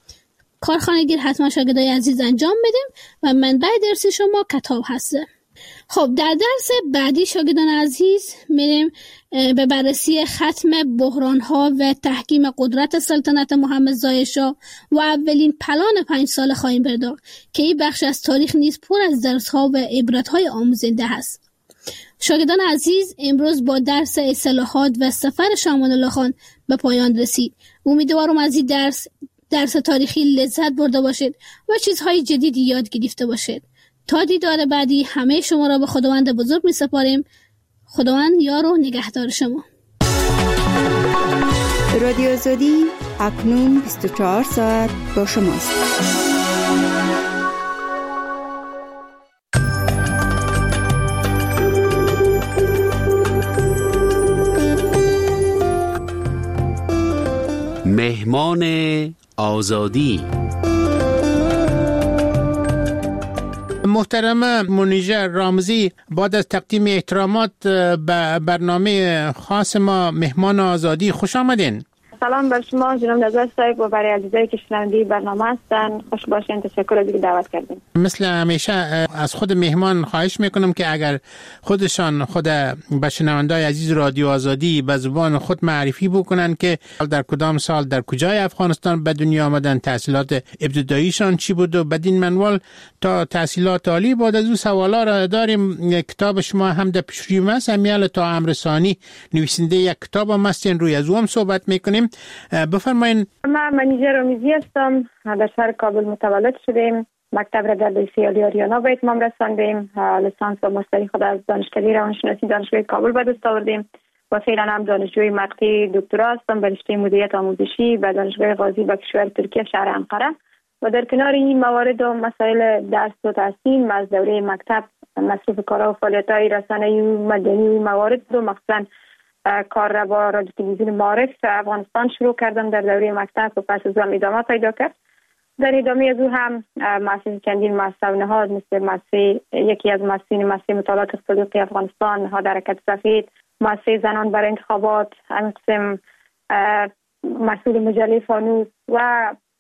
کارخانگی حتما شاگردای عزیز انجام بدیم و منبع درسی شما کتاب هسته. خب در درس بعدی شاگردان عزیز میریم به بررسی ختم بحران‌ها و تحکیم قدرت سلطنت محمد ظاهر شاه و اولین پلان پنج سال خواهیم پرداخت که این بخش از تاریخ نیز پر از درس‌ها و عبرت‌های آموزنده است. شاگردان عزیز، امروز با درس اصلاحات و سفر شاه امان الله خان به پایان رسید. امیدوارم از این درس درس تاریخی لذت برده باشید و چیزهای جدیدی یاد گرفته باشید. تا دیدار بعدی همه شما را به خداوند بزرگ می سپاریم. خداوند یار و نگهدار شما. رادیو آزادی اکنون بیست و چهار ساعت با شماست. مهمان آزادی. محترم منیژه رامزی، بعد از تقدیم احترامات به برنامه خاص ما مهمان آزادی خوش آمدین. سلام بر شما جناب نظر صاحب و برای عزیزایی که شنونده برنامه هستن. خوش باشین. تشکر از اینکه دعوت کردین. مثل همیشه از خود مهمان خواهش میکنم که اگر خودشان خود به شنونده‌های عزیز رادیو آزادی به زبان خود معرفی بکنن که در کدام سال در کجای افغانستان به دنیا آمدن، تحصیلات ابتداییشان چی بود و بدین منوال تا تحصیلات عالی. بعد از اون سوالا را داریم. کتاب شما هم در پیشروی است، امیال تا امرسانی نویسنده یک کتاب هم هستین، روی از اون صحبت میکنیم. بفرمایید. من منیژه رامزی هستم. در شهر کابل متولد شدیم. مکتب را در لیسه آریانا به اتمام رساندیم. لیسانس و ماستری خود از دانشکده روانشناسی دانشگاه کابل به دست آوردیم و فعلا هم دانشجوی مقطع دکترا هستم به رشته مدیریت آموزشی به دانشگاه غازی به کشور ترکیه شهر انقره. و در کنار این موارد و مسائل درس و تحصیل از دوره مکتب مصروف کارها و فعالیت‌های رسانه‌ای و مدنی و موارد رو مخصوصاً کار را با رادیو تلویزیون معارف افغانستان شروع کردم در دوره مکتب و پس از آن ادامه پیدا کرد. در ادامه از او هم مؤسسه چندین مؤسسه و نهاد مثل مؤسسه یکی از مؤسسین مؤسسه مطالعات اقتصادی افغانستان، نهاد حرکت سفید، مؤسسه زنان برای انتخابات، همین قسم مسئول مجله فانوس و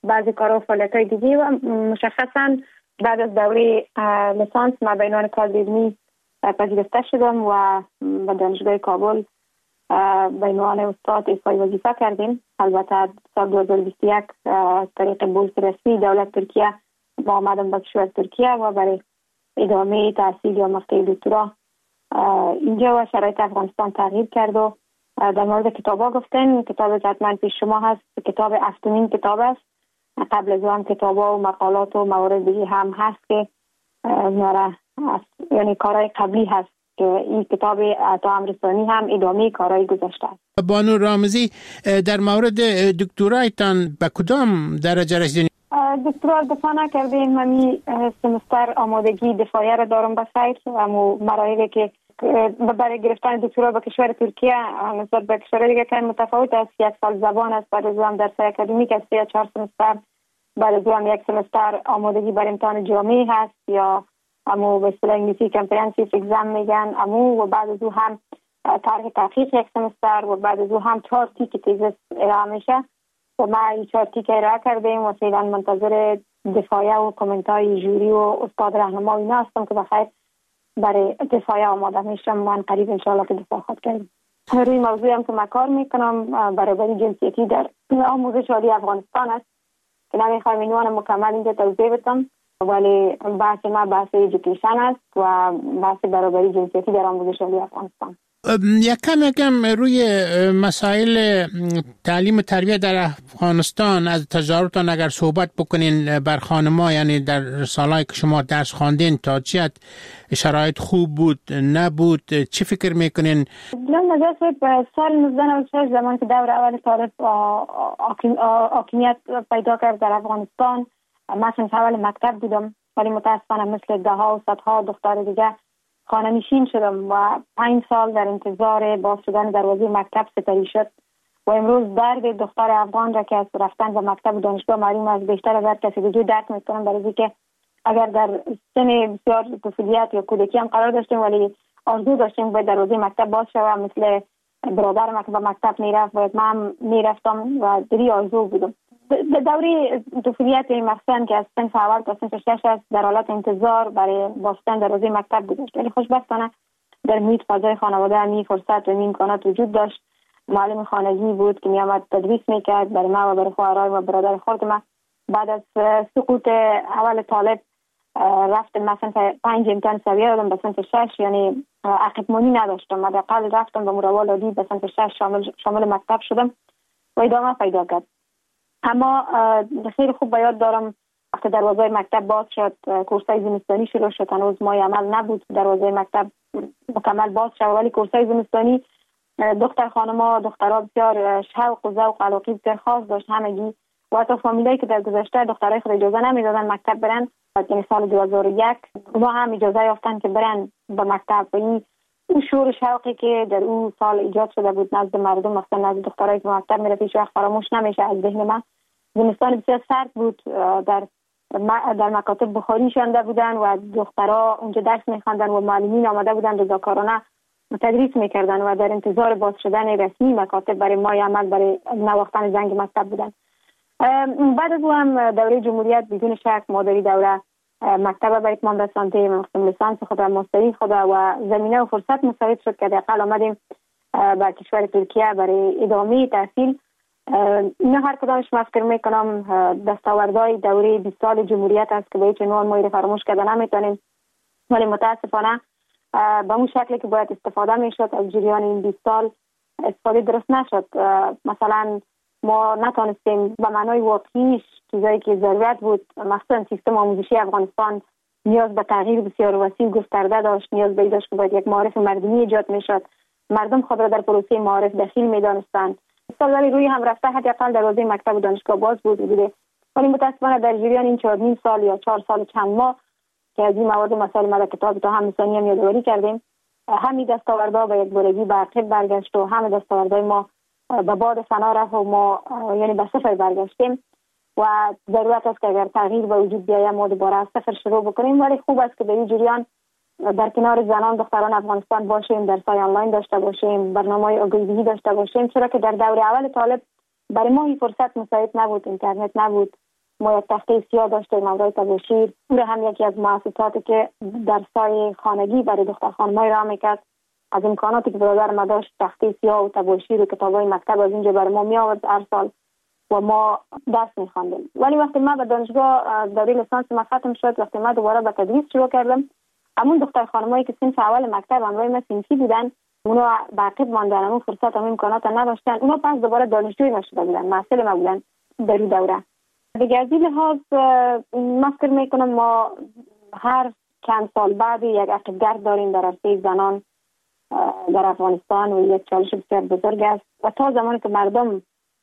بعضی کارها و فعالیت‌های دیگه و مشخصاً بعد از دوره لیسانس ما به عنوان کادر علمی پذیرفته شدم و به دانشگاه کابل به عنوان استاد احصای وظیفه کردیم. البته سال دو هزار و بیست و یک از طریق بورس رسمی دولت ترکیه با آمدم به کشور ترکیه و برای ادامه تحصیل یا مقطع دکترا اینجا و شرایط افغانستان تغییر کرد و در مورد کتابا گفتن. کتاب حتما پیش شما هست، کتاب هفتمین کتاب است. قبل از آن کتابا و مقالات و موارد دیگه هم هست که ناره یعنی کارهای قبلی هست که این کتاب تا امرسانی هم ادامه کارهای گذشته است. بانو رامزی، در مورد دکترایتان به کدام درجه رسیدین؟ دکترا دفاع نکردیم. همی سمستر آمادگی دفاعیه را دارم بخیر. اما مراحلی که برای گرفتن دکترا به کشور ترکیه نسبت به کشور دیگه که متفاوت است. یک سال زبان است، بعد از آن درس اکادمیک است یا چهار سمستر، بعد از آن یک سمستر آمادگی برای امتحان جامعه هست یا امو به اصطلاح انگلیسی کامپریهنسیو اگزم میگن امو و بعد از او هم طرح تحقیق یک سمستر و بعد از او هم چهار تیک تیزس ارائه میشه و ما این چهار تیک ارائه کردیم و فعلا منتظر دفاعیه و کامنت های جوری و استاد راهنما اینا هستم که بخیر برای دفاعیه آماده میشم. من قریب انشاءالله که دفاع خود کردیم. روی موضوعی هم که من کار میکنم برابری جنسیتی در آموزش عالی افغانستان است که نمیخوایم عنوان مکمل اینجا توضیح بدم، ولی بحث ما بحث ایژوکیشن است و بحث برابری جنسیتی در آموزش عالی افغانستان. یک کم یکم روی مسائل تعلیم و تربیت در افغانستان از تجاربتان اگر صحبت بکنین بر خانم‌ها، یعنی در سالهایی که شما درس خواندین تا چی شرایط خوب بود نبود، چی فکر میکنین؟ من نظر به سال نوزده نود و شش زمان که دور اول طالب حاکمیت پیدا کرد در افغانستان، مثلا اول مکتب بودم ولی متاسفانه مثل ده ها و صدها دختر دیگه خانه نشین شدم و پنج سال در انتظار باز شدن دروازه مکتب سپری شد و امروز درد دختر افغان را که از رفتن به مکتب و دانشگاه معلوم از بیشتر از هر کسی دیگه درک میکنم، برای اینکه اگر در سن بسیار طفولیت یا کودکی هم قرار داشتیم ولی آرزو داشتیم باید دروازه مکتب باز شود، مثل برادر من که به مکتب میرفت باید من میرفتم و دری آرزو بودم. در دوره طفولیت مخصوصا که از صنف اول تا صنف شش است در حالت انتظار برای بستن دروازه مکتب گذاشت، ولی خوشبختانه در محیط فضای خانواده همی فرصت و این امکانات وجود داشت. معلم خانگی بود که میامد تدریس میکرد برای ما و برای خواهرای و برادر خود ما. بعد از سقوط اول طالب رفتم مثلا پنج امتحان سویه دادم به صنف شش، یعنی عقب‌مانی نداشتم، حداقل رفتم به مروال عالی به صنف شش شامل شامل مکتب شدم و ادامه پیدا کرد. اما خیلی خوب به یاد دارم وقتی دروازه مکتب باز شد، کورسای زمستانی شروع شد، هنوز ماه عمل نبود دروازه مکتب مکمل باز شد، ولی کورسای زمستانی دختر خانما دخترها بسیار شوق و ذوق و علاقه بسیار خاص داشت همگی و حتی فامیلایی که در گذشته دخترای خود اجازه نمیدادن مکتب برن، یعنی سال دو هزار و یک ما هم اجازه یافتن که برن به مکتب و این اون شور شوقی که در اون سال ایجاد شده بود نزد مردم، مثلا نزد دخترایی که به مکتب میرفت هیچ وقت فراموش نمیشه از ذهن من. زمستان بسیار سرد بود، در در مکاتب بخاری شانده بودن و دخترها اونجا درس میخواندن و معلمین آمده بودن رضاکارانه تدریس میکردن و در انتظار باز شدن رسمی مکاتب برای ماه عمل برای نواختن زنگ مکتب بودن. بعد از اون هم دوره جمهوریت بدون شک مادری دوره مکتب به اتمام رسانده مقسم لیسانس خود و ماستری خود و زمینه و فرصت مساعد شد که دقیقا آمدیم به کشور ترکیه برای ادامه تحصیل. اینا هر کدامش من فکر میکنم دستاوردهای دوره بیست سال جمهوریت است که به هیچ عنوان ما فراموش کرده نمیتونیم، ولی متاسفانه به اون شکلی که باید استفاده میشد از جریان این بیست سال استفاده درست نشد. مثلا ما نتونستیم به معنای واقعیش چیزایی که ضرورت بود، مثلا سیستم آموزشی افغانستان نیاز به تغییر بسیار وسیع گسترده داشت، نیاز به این داشت که باید یک معارف مردمی ایجاد میشد، مردم خود را در پروسه معارف دخیل میدانستند. ولی روی هم رفته حداقل دروازه مکتب و دانشگاه باز بود بوده، ولی متاسفانه در جریان این چهار نیم سال یا چهار سال چند ماه که از این مواد و مسائل ما در کتاب تا هم ثانی هم یادآوری کردیم، همین دستاوردها به یک بارگی به عقب برگشت و همین دستاوردهای ما به باد فنا رفت و ما یعنی به صفر برگشتیم و ضرورت است که اگر تغییر به وجود بیاید ما دوباره از صفر شروع بکنیم. ولی خوب است که در این جریان در کنار زنان دختران افغانستان باشیم، درس‌های آنلاین داشته باشیم، برنامه‌های آگاهی‌دهی داشته باشیم، چرا که در دوره اول طالب برای ما این فرصت مساعد نبود، اینترنت نبود، ما یک تخته سیاه داشتیم از تباشیر. اون هم یکی از مؤسساتی که در سای خانگی برای دختر خانم‌های را میکرد. از امکاناتی که برادر ما داشت تخته سیاه و تباشیر و کتابای مکتب از اینجا برای ما می آورد هر سال و ما درس می‌خواندیم. ولی وقتی ما به دانشگاه دوره لیسانس ما ختم شد، وقتی ما دوباره به تدریس شروع کردم، همون دختر خانمایی که صنف اول مکتب همراه ما صنفی بودن، اونا باقی ماندن، اون فرصت هم امکانات نداشتن، اونا پس دوباره دانشجوی نشده بودن، محصل ما بودن در این دوره. دیگه از این لحاظ ما فکر میکنم ما هر چند سال بعد یک عقیدگرد داریم در عرصه زنان در افغانستان و یک چالش بسیار بزرگ است و تا زمانی که مردم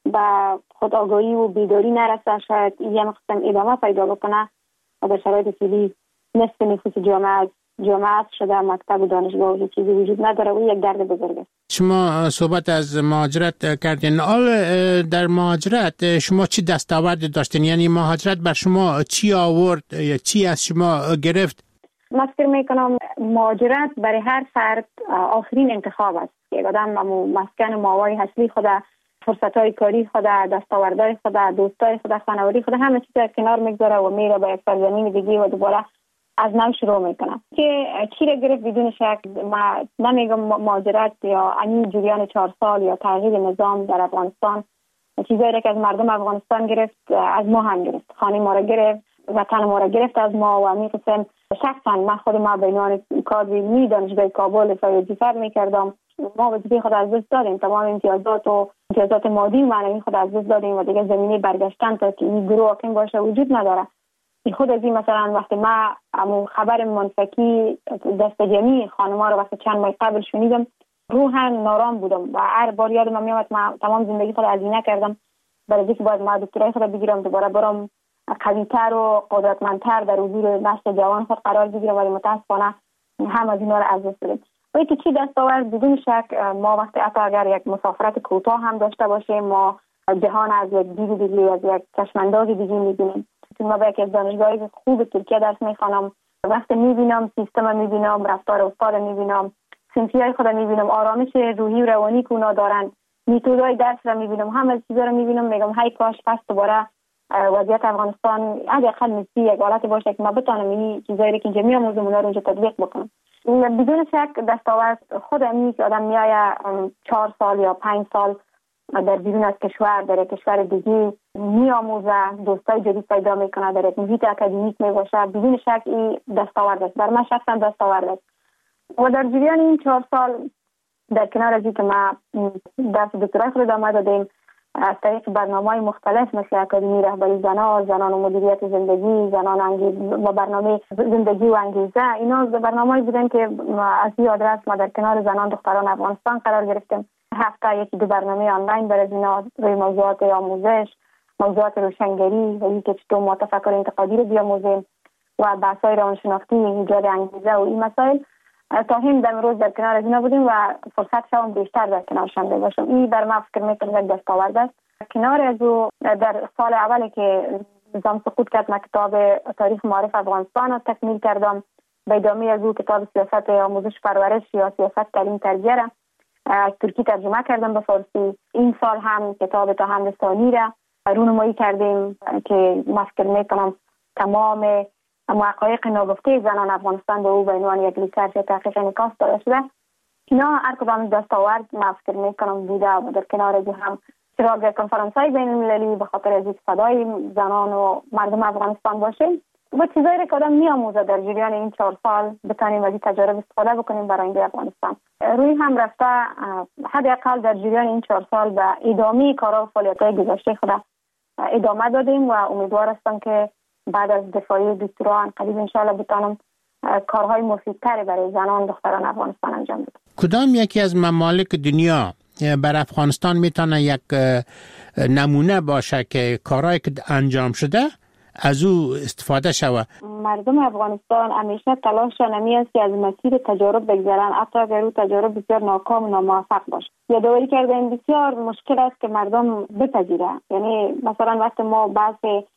به خود آگاهی و بیداری نرسه شاید این قسم ادامه پیدا بکنه و در شرایط فعلی نصف نفوس جامعه جامعه شده مکتب و دانشگاه و هیچ چیزی وجود نداره و یک درد بزرگ است. شما صحبت از مهاجرت کردین. حال در مهاجرت شما چی دستاورد داشتین؟ یعنی مهاجرت بر شما چی آورد یا چی از شما گرفت؟ من فکر میکنم مهاجرت برای هر فرد آخرین انتخاب است که آدم مسکن ماوای اصلی خود، فرصت‌های کاری خود، دستاوردهای خود، دوستای خود، خانوادگی خود همه چیز کنار میگذاره و میره به یک سرزمین دیگه و دوباره از نو شروع میکنم که چی را گرفت بدون شک. ما نمیگم مهاجرت یا این جریان چهار سال یا تغییر نظام در افغانستان چیزایی که از مردم افغانستان گرفت از ما هم گرفت، خانه ما را گرفت، وطن ما را گرفت از ما و همین قسم شخصا من خود ما به عنوان کادر می دانشگاه کابل وظیفه میکردم. ما وظیفه خود از دست دادیم، تمام امتیازات و امتیازات مادی و معنوی خود از دست دادیم و دیگه زمینه برگشتن تا که این گروه حاکم باشه وجود نداره. خود از این مثلا وقتی ما امو خبر منفکی دست جمعی خانم‌ها رو وقتی چند ماه قبل شنیدم روحاً نارام بودم و هر بار یادم میاد ما تمام زندگی خود هزینه کردم برای اینکه باید ما دکترای خود بگیرم دوباره برام قوی‌تر و قدرتمندتر در حضور نسل جوان خود قرار بگیرم ولی متاسفانه هم از اینا رو از دست دادم. ولی که چی دستاورد بدون شک ما وقتی حتی اگر یک مسافرت کوتاه هم داشته باشیم ما جهان از یک دید دیگه از یک چشمانداز دیگه می‌بینیم. ما به یک دانشگاهی خوب ترکیه درس میخوانم، وقتی میبینم سیستم میبینم، رفتار استاد میبینم، صنفیای خود میبینم، آرامش روحی و روانی که اونا دارن، میتودای درس را میبینم، همه چیزا رو میبینم، میگم هی کاش پس دوباره وضعیت افغانستان حداقل مثل یک حالت باشه که ما بتونم این چیزایی که اینجا میآموزم اونا رو اینجا تطبیق بکنم. بدون شک دستاورد خود اینی که آدم میآید چهار سال یا پنج سال در بیرون از کشور در کشور دیگه میآموزه، دوستای جدید پیدا میکنه، در یک محیط اکادمیک میباشه، بدون شک این دستاورد است. برای من شخصا دستاورد است. و در جریان این چهار سال در کنار از اینکه ما درس دکترای خود ادامه دادیم از طریق برنامه‌های مختلف مثل اکادمی رهبری زنان، زنان و مدیریت زندگی، زنان انگیزه و برنامه زندگی و انگیزه، اینا برنامه‌ای بودن که از این آدرس ما در کنار زنان دختران افغانستان قرار گرفتیم. هفته یکی دو برنامه آنلاین برای اینا روی موضوعات آموزش، موضوعات روشنگری و اینکه چطور ما تفکر انتقادی رو بیاموزیم و بحث‌های روانشناختی، ایجاد انگیزه و این مسائل تا هم در روز در کنار از اینا بودیم و فرصت شام بیشتر در کنارشان باشم. این بر ما فکر می‌کنم یک دستاورد است. کنار از او در سال اولی که نظام سقوط کرد من کتاب تاریخ معارف افغانستان رو تکمیل کردم. به ادامه از او کتاب سیاست آموزش پرورش یا سیاست تعلیم تربیه را از ترکی ترجمه کردم به فارسی. این سال هم کتاب تا حمل ثانی را رونمایی کردیم که من فکر می‌کنم تمام حقایق ناگفته زنان افغانستان به او به عنوان یک ریسرچ تحقیق انعکاس داده شده. اینا هر کدام دستاورد من فکر می‌کنم بوده و در کنار از هم چراغ کنفرانس‌های بین‌المللی به خاطر از صدای زنان و مردم افغانستان باشه و چیزایی که آدم می‌آموزه در جریان این چهار سال بتونیم از این تجارب استفاده بکنیم برای آینده افغانستان. روی هم رفته حداقل در جریان این چهار سال به ادامه کارها و فعالیت‌های گذشته خود ادامه دادیم و امیدوار هستم که بعد از دفاعی دکترا قریب انشاءالله بتونم کارهای مفیدتری برای زنان دختران افغانستان انجام بدم. کدام یکی از ممالک دنیا بر افغانستان میتونه یک نمونه باشه که کارهایی که انجام شده از او استفاده شود؟ مردم افغانستان همیشه تلاششان همی است که از مسیر تجارب بگذرن، حتی اگر او تجارب بسیار ناکام و ناموفق باشه. یادآوری کردن بسیار مشکل است که مردم بپذیره. یعنی مثلا وقتی ما بحث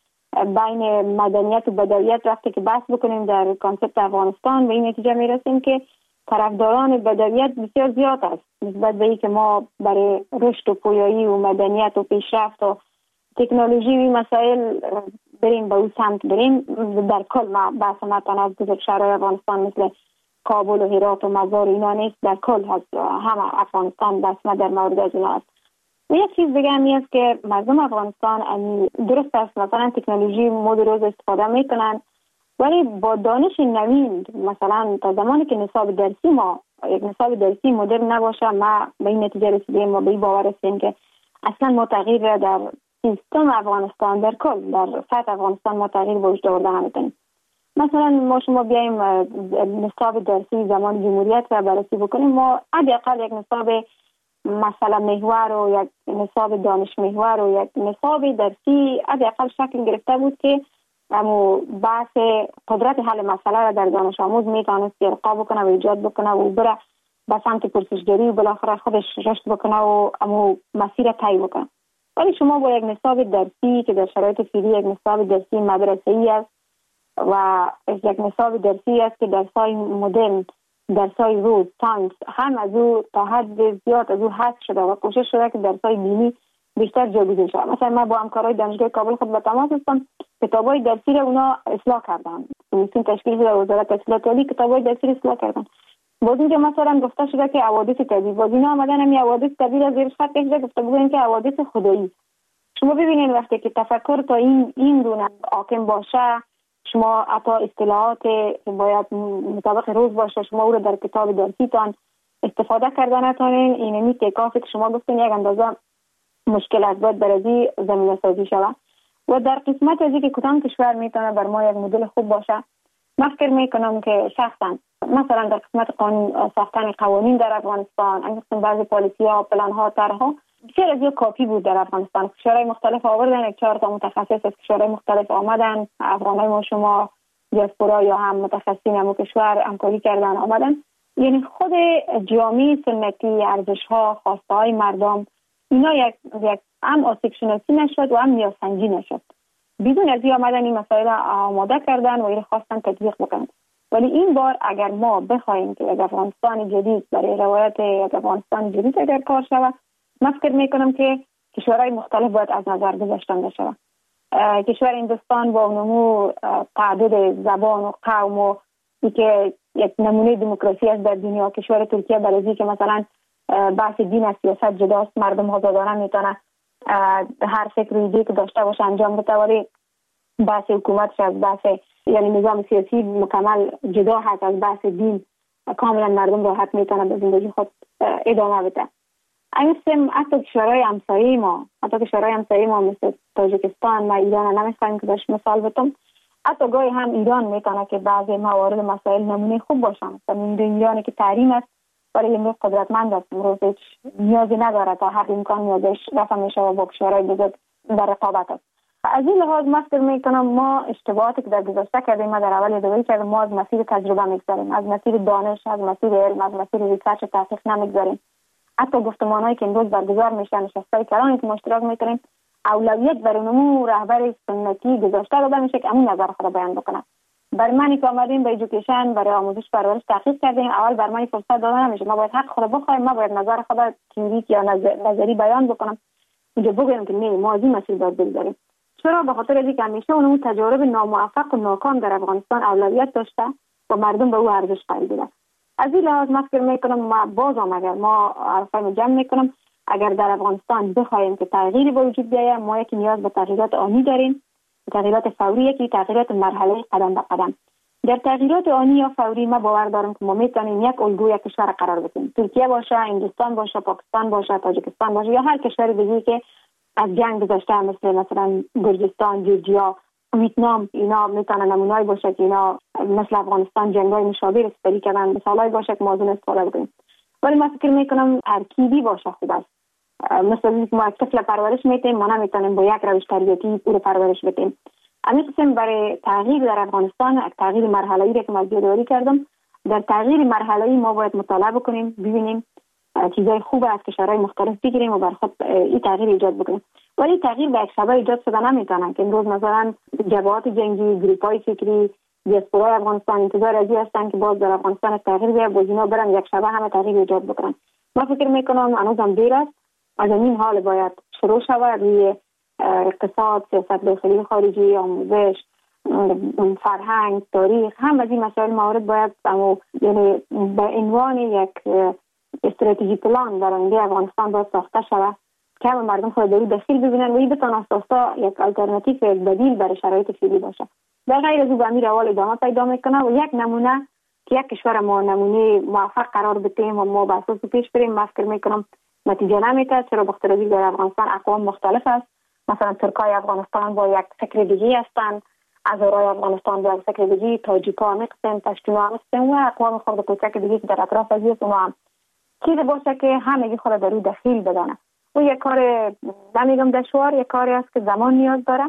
بین مدنیت و بدویت وقتی که بحث بکنیم در کانسپت افغانستان به این نتیجه میرسیم که طرفداران بدویت بسیار زیاد است نسبت به اینکه ما برای رشد و پویایی و مدنیت و پیشرفت و تکنولوژی و مسائل بریم به اون سمت بریم. در کل ما بحث ما تنها از بزرگ شهرهای افغانستان مثل کابل و هرات و مزار اینا نیست، در کل هست همه افغانستان بحث ما در مورد از اینا هست. و یک چیز دیگه همی است که مردم افغانستان درست است مثلا تکنولوژی مد روز استفاده میکنن، ولی با دانش نوین مثلا تا زمانی که نصاب درسی ما یک نصاب درسی مدرن نباشه، ما به این نتیجه رسیدیم و به این باور رسیدیم که اصلا ما تغییر در سیستم افغانستان در کل در سطح افغانستان ما تغییر به وجود آورده نمیتونیم. مثلا ما شما بیایم نصاب درسی زمان جمهوریت را بررسی بکنیم، ما حداقل یک نصاب مثلا محور و یک نصاب دانش محور و یک نصاب درسی حداقل شکل گرفته بود که امو بحث قدرت حل مسئله را در دانش آموز میتونست ارقا بکنه و ایجاد بکنه و بره به سمت پرسشگری و بالاخره خودش رشد بکنه و امو مسیر طی بکنه. ولی شما با یک نصاب درسی که در شرایط فعلی یک نصاب درسی مدرسه‌ای است و یک نصاب درسی است که درس‌های مدرن، درس‌های روز، ساینس هم از او تا حد زیاد از او حذف شده و کوشش شده که درس‌های دینی بیشتر جایگزین شود. مثلا ما با همکارای دانشگاه کابل خود به تماس هستم، کتابای درسی را اونا اصلاح کردن. کمیسیون تشکیل شده وزارت اطلاعات عالی کتابای درسی را اصلاح کردن. باز اینجا مثلا گفته شده که حوادث طبیعی، باز اینا آمدن هم حوادث طبیعی را زیر خط کشیده گفته بودن که حوادث خدایی. شما ببینید وقتی که تفکر تا این این دونه حاکم باشه، شما حتی اصطلاحات باید مطابق روز باشه، شما او را در کتاب درسیتان استفاده کردن نتونین، اینمی تکافی که شما گفتین یک اندازه مشکل است، باید برازی زمینه سازی شود. و در قسمت از اینکه کدام کشور میتونه بر ما یک مدل خوب باشه، من فکر میکنم که شخصا مثلا در قسمت قانون ساختن قوانین در افغانستان، انگشتن بعضی پالیسی ها، پلان ها، طرحها بسیار از یک کافی بود در افغانستان. کشورهای مختلف آوردن، یک چهار تا متخصص از کشورهای مختلف آمدن، افغانای ما شما دیاسپورا یا هم متخصصین هم کشور همکاری کردن آمدن. یعنی خود جامعه سنتی، ارزش ها، خواسته های مردم اینا یک یک هم آسیب شناسی نشد و هم نیازسنجی نشد. بدون از این آمدن این مسائل آماده کردن و این خواستن تطبیق بکنن. ولی این بار اگر ما بخوایم که یک افغانستان جدید برای روایت یک افغانستان جدید اگر کار شود، من فکر میکنم که کشورهای مختلف باید از نظر گذاشتن بشه. کشور هندوستان با نمو تعدد زبان و قوم و که یک نمونه دموکراسی است در دنیا، کشور ترکیه برای که مثلا بحث دین از سیاست جداست، مردم آزادانه میتونه هر فکر و ایده که داشته باشه انجام بده، ولی بحث حکومتش از بحث یعنی نظام سیاسی مکمل جدا هست از بحث دین، کاملا مردم راحت میتونه به زندگی خود ادامه بده. این حتی کشورهای همسایه ما، حتی کشورهای همسایه ما مثل تاجیکستان و ایران نمیخوایم که داشت مثال بتم، حتی گاهی هم ایران میتونه که بعضی موارد مسائل نمونه خوب باشن. مثلا ایرانی که تحریم است ولی امروز قدرتمند است، امروز هیچ نیازی نداره تا هر امکان نیازش رفع میشه و با کشورهای دیگه در رقابت است. از این لحاظ من فکر میکنم ما اشتباهاتی که در گذشته کردیم، ما در اول یادآوری کردیم، ما از مسیر تجربه میگذاریم، از مسیر دانش، از مسیر علم، از مسیر ریسرچ و تحقیق نمیگذاریم. حتی گفتمانایی که امروز برگزار میشن، نشستای کلانی که ما اشتراک میکنیم، اولویت بر اونمو رهبر سنتی گذاشته داده میشه که همون نظر خود بیان بکنه. بر منی که آمدیم به ایژوکیشن برای آموزش پرورش تحقیق کردیم، اول بر من فرصت داده نمیشه، ما باید حق خود بخوایم، ما باید نظر خود تئوریک یا نظری بیان بکنم، اینجا بگیم که نه ما از این مسیر باید بگذاریم. چرا؟ به خاطر اینکه همیشه اون تجارب ناموفق و ناکام در افغانستان اولویت داشته و مردم به او ارزش قائل بودن. از این لحاظ من فکر میکنم ما بازم اگر ما حرفای جمع میکنم، اگر در افغانستان بخوایم که تغییری به وجود بیاید، ما یک نیاز به تغییرات آنی داریم، تغییرات فوری، یکی تغییرات مرحله قدم به قدم. در تغییرات آنی یا فوری ما باور دارم که ما میتونیم یک الگوی کشور قرار بدیم، ترکیه باشه، هندوستان باشه، پاکستان باشه، تاجیکستان باشه یا هر کشور دیگه‌ای که از جنگ گذشته مثل مثلا گرجستان، جورجیا، ویتنام، اینا میتونن نمونه‌ای باشه که اینا مثل افغانستان جنگ‌های مشابه رسیدگی کردن، مثالای باشه که ما از اون استفاده بکنیم. ولی من فکر میکنم ترکیبی باشه خوب است. مثلا اینکه ما طفل پرورش میتیم، ما نمیتونیم با یک روش تربیتی او رو پرورش بدیم. همین قسم برای تغییر در افغانستان، یک تغییر مرحله‌ای را که من یادآوری کردم، در تغییر مرحله‌ای ما باید مطالعه بکنیم، ببینیم چیزای خوب است که کشورهای مختلف بگیریم و بر خود این تغییر ایجاد بکنیم. ولی تغییر به یک شبه ایجاد شده نمیتونه که امروز مثلا جبهات جنگی، گروپ‌های فکری، دیاسپورای افغانستان انتظار از این هستن که باز در افغانستان تغییر بیاد، باز اینا برن یک شبه همه تغییر ایجاد بکنن. من فکر میکنم هنوزم دیر است، از این حال باید شروع شود، روی اقتصاد، سیاست داخلی خارجی، آموزش، فرهنگ، تاریخ، هم از این مسائل موارد باید یعنی به عنوان یک استراتژی پلان در آینده افغانستان باید ساخته شود که همه مردم خود در داخل ببینن و این بتونه اساسا یک آلترناتیو، یک بدیل برای شرایط فعلی باشه. در غیر از او به امیر اول ادامه پیدا میکنه و یک نمونه که یک کشور ما نمونه موفق قرار بدیم و ما به اساس پیش بریم، من فکر میکنم نتیجه نمیده، چرا بخاطر در افغانستان اقوام مختلف است. مثلا ترکای افغانستان با یک فکر دیگه هستند، هزارای افغانستان با یک فکر دیگه، تاجیکا هم قسم، پشتونا هم قسم و اقوام خود کوچک دیگه که در اطراف از است اونا هم چیزی باشه که همگی خود در او دخیل بدانه. و یک کار نمیگم دشوار، یک کاری است که زمان نیاز داره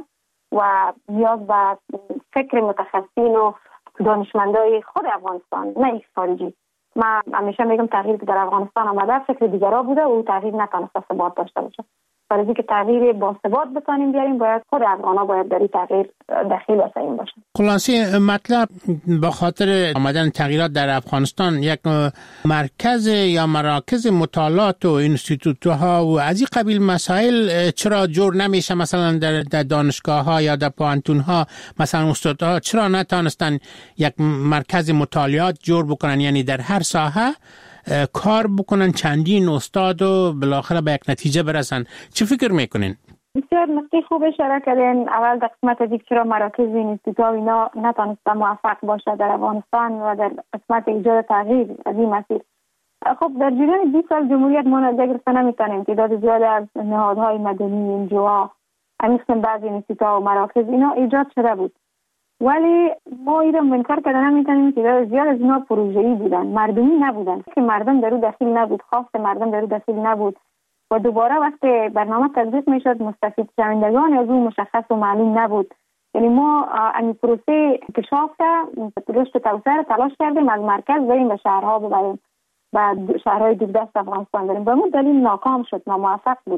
و نیاز به فکر متخصصین و دانشمندای خود افغانستان، نه ایک خارجی. من همیشه میگم تغییر که در افغانستان آمده فکر دیگرا بوده و او تغییر نتونسته ثبات داشته باشه. برای اینکه تغییر با ثبات بتونیم بیاریم باید خود افغانا باید در این تغییر دخیل و سعیم باشه. خلاصه مطلب به خاطر آمدن تغییرات در افغانستان یک مرکز یا مراکز مطالعات و انستیتوت ها و از این قبیل مسائل چرا جور نمیشه؟ مثلا در, در دانشگاه ها یا در پوهنتون ها مثلا استادها چرا نتونستن یک مرکز مطالعات جور بکنن، یعنی در هر ساحه کار بکنن، چندین استاد و بالاخره به یک نتیجه برسن؟ چه فکر میکنین؟ بسیار نکته خوب اشاره کردین. اول در قسمت دیگه چرا مراکز اینستیتوت اینا نتونسته موفق باشه در افغانستان و در قسمت ایجاد تغییر از این مسیر. خب در جریان بیست سال جمهوریت ما نتیجه گرفته نمیتونیم. تعداد زیاد از نهادهای مدنی، انجوها، همیشه بعضی اینستیتوت و مراکز اینا ایجاد شده بود، ولی ما اینا منکر کردن نمیتونیم که زیاد از اینا پروژه‌ای بودن، مردمی نبودن، که مردم درو دخیل نبود، خواست مردم درو دخیل نبود و دوباره وقتی برنامه تطبیق میشد مستفید شوندگان از اون مشخص و معلوم نبود. یعنی ما این پروسه انکشاف رشد توسعه تلاش کردیم از مرکز بریم به شهرها ببریم، و شهرهای دیگه دست افغانستان بریم، به اون دلیل ناکام شد، ناموفق بود.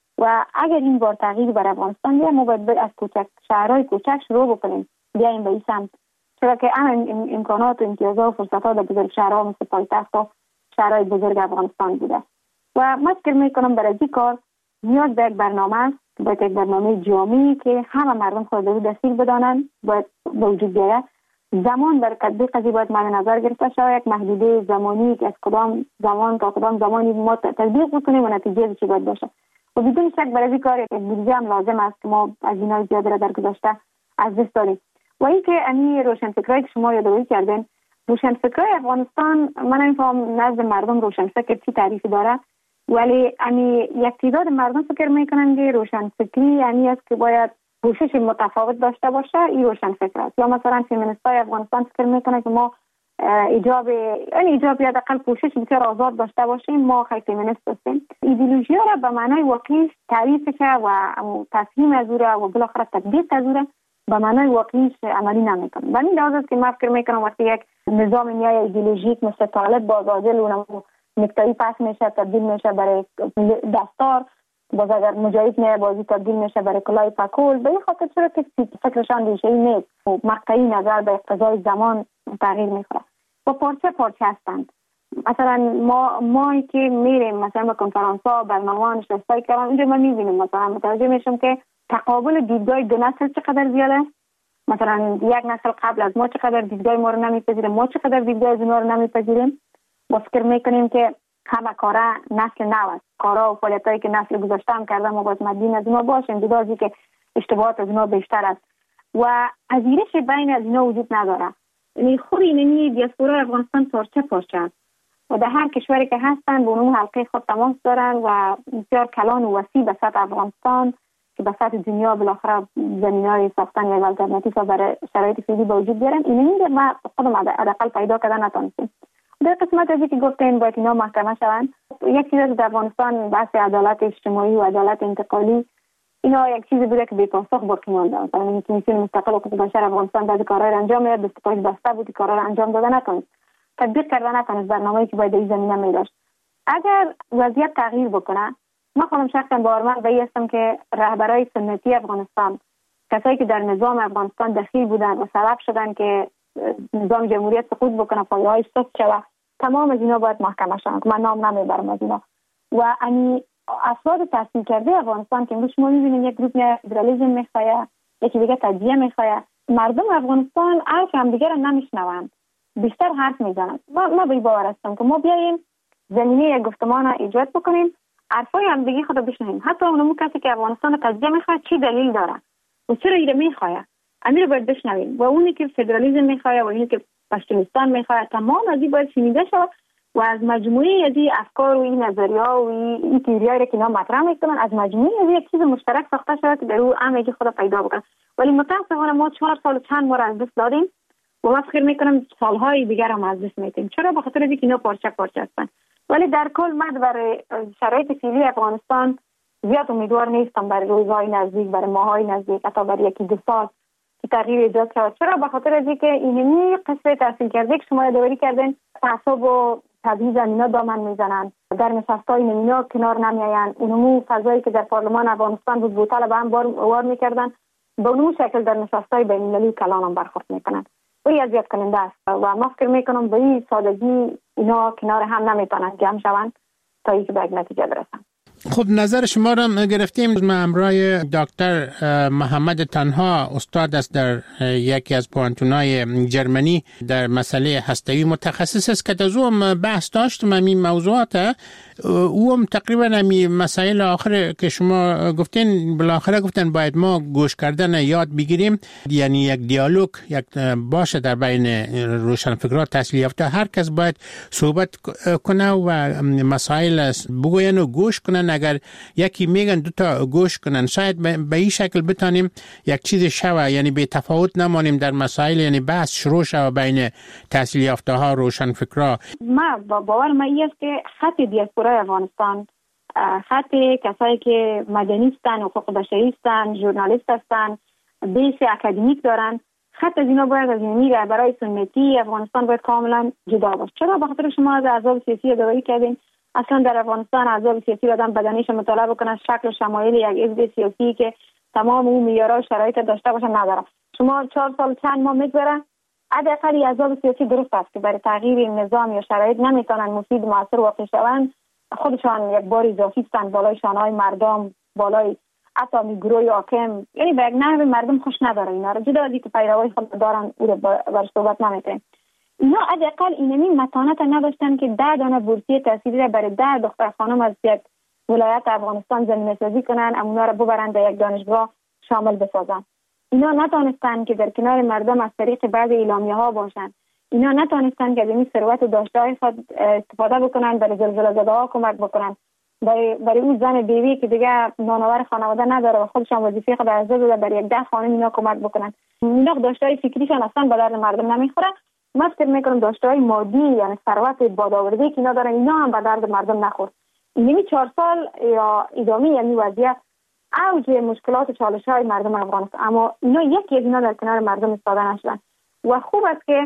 و اگر این بار تغییر بر افغانستان بیایم ما باید از کوچک شهرهای کوچک شروع بکنیم بیایم به این سمت، چرا که هم امکانات و امتیازات و فرصت‌ها در بزرگ شهرها مثل پایتخت و شهرهای بزرگ افغانستان بوده. و من فکر میکنم برای این کار نیاز به یک برنامه است، باید یک برنامه جامعی که همه مردم خود رو دخیل بدانند باید وجود بیاید. زمان برای تطبیق از این باید مد نظر گرفته شود، یک محدوده زمانی که از کدام زمان تا کدام زمانی ما تطبیق بکنیم و نتیجه چی باید باشه. و بدون شک برای این کار یک بودجه هم لازم است که ما از اینا زیاد را در گذشته از دست داریم. و این که امی روشنفکرایی که شما یادآوری کردین، روشنفکرای افغانستان من نمی‌فهمم نزد مردم روشنفکر چی تعریفی داره، ولی امی یک تعداد مردم فکر میکنن که روشنفکری یعنی است که باید پوشش متفاوت داشته باشه، این روشنفکر است. یا مثلا فمینیستای افغانستان فکر میکنن که ما ایجاب این ایجاب یا حداقل پوشش بسیار آزاد داشته باشیم، ما خیلی فمینیست هستیم. ایدئولوژی را به معنای واقعی تعریفش و تفهیم از اون و بالاخره تطبیق از اون به معنای واقعیش عملی نمیکنه. و این لحاظ است که من فکر میکنم وقتی یک نظام نیای ایدئولوژیک مثل طالب با عادل اونم نکتایی پس میشه تبدیل میشه برای دستار، باز اگر مجاهد نه بازی تبدیل میشه برای کلاه پکول، به این خاطر چرا که فکرشان ریشه‌ای نیست و مقطعی نظر به اقتضای زمان تغییر میخوره و پارچه پارچه هستند. مثلا ما مایی که میریم مثلا به کنفرانس ها برنامه نشستای کردن اینجا ما میبینیم مثلا متوجه میشم که تقابل دیدگاه دو نسل چقدر زیاده. مثلا یک نسل قبل از ما چقدر دیدگاه ما رو نمیپذیره، ما چقدر دیدگاه از اونا رو نمیپذیریم. با فکر میکنیم که همه کارا نسل نو است، کارا و فعالیتایی که نسل گذشته هم کرده ما باید مدین از اونا باشیم، دیدازی که اشتباهات از اونا بیشتر است و پذیرش بین از اونا وجود نداره. یعنی خود اینمی دیاسپورا افغانستان پارچه پارچه است و در هر کشوری که هستن به اون حلقه خود تماس دارن و بسیار کلان و وسیع به سطح افغانستان که به سطح دنیا بالاخره زمینه‌های ساختن یک آلترناتیو برای شرایط فعلی به وجود بیارن. اینمی ما خودم حداقل پیدا کردن نتونستیم. در قسمت از که گفتین باید اینا محکمه شوند، یک چیز در افغانستان بحث عدالت اجتماعی و عدالت انتقالی اینا یک چیز بوده که بی پاسخ باقی مانده. مثلا کمیسیون مستقل حقوق بشر افغانستان بعضی کارا رو انجام میداد، دستگاه بسته بود، کارا رو انجام داده نتونست، تطبیق کرده نتونست برنامه‌ای که باید این زمینه می‌داشت. اگر وضعیت تغییر بکنه، من خودم شخصا باورمند به این هستم که رهبرای سنتی افغانستان، کسایی که در نظام افغانستان دخیل بودن و سبب شدن که نظام جمهوریت سقوط بکنه، پایه‌هایش سست شود، تمام از اینا باید محکمه شوند. من نام نمیبرم از اینا و امی افراد تحصیل کرده افغانستان که امروز شما می‌بینید یک گروه میاد فدرالیسم میخواد، یکی دیگه تجزیه میخواد، مردم افغانستان حرف هم دیگه رو نمیشنوند، بیشتر حرف میزنند. ما ما به باور هستم که ما بیاییم زمینه یک گفتمان ایجاد بکنیم، حرفای هم دیگه خود بشنویم. حتی اونمو کسی که افغانستان تجزیه میخواد چی دلیل داره و چرا اینو میخواد، امیر باید بشنویم. و اونی که فدرالیسم میخواد و اونی که پشتونستان میخواد، تمام از این باید شنیده شود و از مجموعه از این افکار و این نظریه‌ها و این تئوریایی که اینا مطرح میکنن، از مجموعه از یک چیز مشترک ساخته شده که در او همه خود پیدا بکنه. ولی متأسفانه ما چهار سال چند ماه از دست دادیم و من فکر میکنم سالهای دیگر هم از دست میدیم. چرا؟ به خاطر اینکه اینا پارچه پارچه هستن. ولی در کل من برای شرایط فعلی افغانستان زیاد امیدوار نیستم برای روزهای نزدیک، برای ماهای نزدیک، حتی برای یکی دو سال که تغییر ایجاد شود. چرا؟ به خاطر اینکه اینمی قصه تحصیل کرده که شما یادآوری کردین، تعصب و تبعیض اینا دامن میزنن، در نشستای اینا کنار نمیآیند. اونمو فضایی که در پارلمان افغانستان بود بوتال به هم بار وار میکردن، به اونمو شکل در نشستای بین المللی کلان هم برخورد میکنن. و این اذیت کننده است و ما فکر میکنم به این سادگی اینا کنار هم نمیتونن جمع شوند تا اینکه به یک نتیجه برسن. خب نظر شما را گرفتیم. من همراه دکتر محمد تنها استاد است در یکی از پوانتونای جرمنی در مسئله هسته‌ای، متخصص است که از او هم بحث داشتم این موضوعات. او هم تقریبا همین مسائل آخر که شما گفتین بالاخره گفتن باید ما گوش کردن یاد بگیریم، یعنی یک دیالوگ یک باشه در بین روشنفکران تحصیل یافته، هر کس باید صحبت کنه و مسائل بگوین و گوش کنن. اگر یکی میگن دو تا گوش کنن، شاید به این شکل بتانیم یک چیز شوه، یعنی به تفاوت نمانیم در مسائل، یعنی بحث شروع شوه بین تحصیل یافته ها روشنفکران. ما باور ما این است که خط دیاسپورای افغانستان، خط کسایی که مدنی هستن، حقوق بشری هستن، ژورنالیست هستن، بیس اکادمیک دارن، خط از اینا باید از اینی برای سنتی افغانستان باید کاملا جدا باشه. چرا؟ به خاطر شما از احزاب سیاسی یادآوری کردین. اصلا در افغانستان احزاب سیاسی آدم بدنیش مطالعه بکنه، شکل و شمایل یک حزب سیاسی که تمام اون معیارها و شرایط داشته باشه نداره. شما چهار سال چند ماه میگذره، حداقل احزاب سیاسی درست است که برای تغییر نظام یا شرایط نمیتونن مفید موثر واقع شوند، خودشان یک بار اضافی هستند بالای شانه‌های مردم، بالای حتی گروه حاکم، یعنی به یک نحو مردم خوش نداره. اینا رو جدا از اینکه پیروای خود دارن او رو بر صحبت نمیکنن. اینا حداقل اینمی متانت نداشتن که ده دانه بورسیه تحصیلی را برای ده دختر خانم از یک ولایت افغانستان زمینه سازی کنن، اونا را ببرن در یک دانشگاه شامل بسازن. اینا نتونستن که در کنار مردم از طریق بعض اعلامیه ها باشن. اینا نتونستن که از این ثروت و داشته‌های خود استفاده بکنن، برای زلزله زده ها کمک بکنن، برای برای اون زن بیوی که دیگه نانآور خانواده نداره و خودشان وظیفه خود از داده برای یک ده خانم اینا کمک بکنن. اینا داشته‌های فکریشان اصلا به درد مردم نمیخوره. من فکر میکنم داشته‌های مادی یعنی ثروت بادآوردی که اینا دارن اینا هم به درد مردم نخورد. اینمی چهار سال یا ادامه یعنی وضعیت اوج مشکلات و چالش‌های مردم افغانستان، اما اینا یکی از اینا در کنار مردم ایستاده نشدن. و خوب است که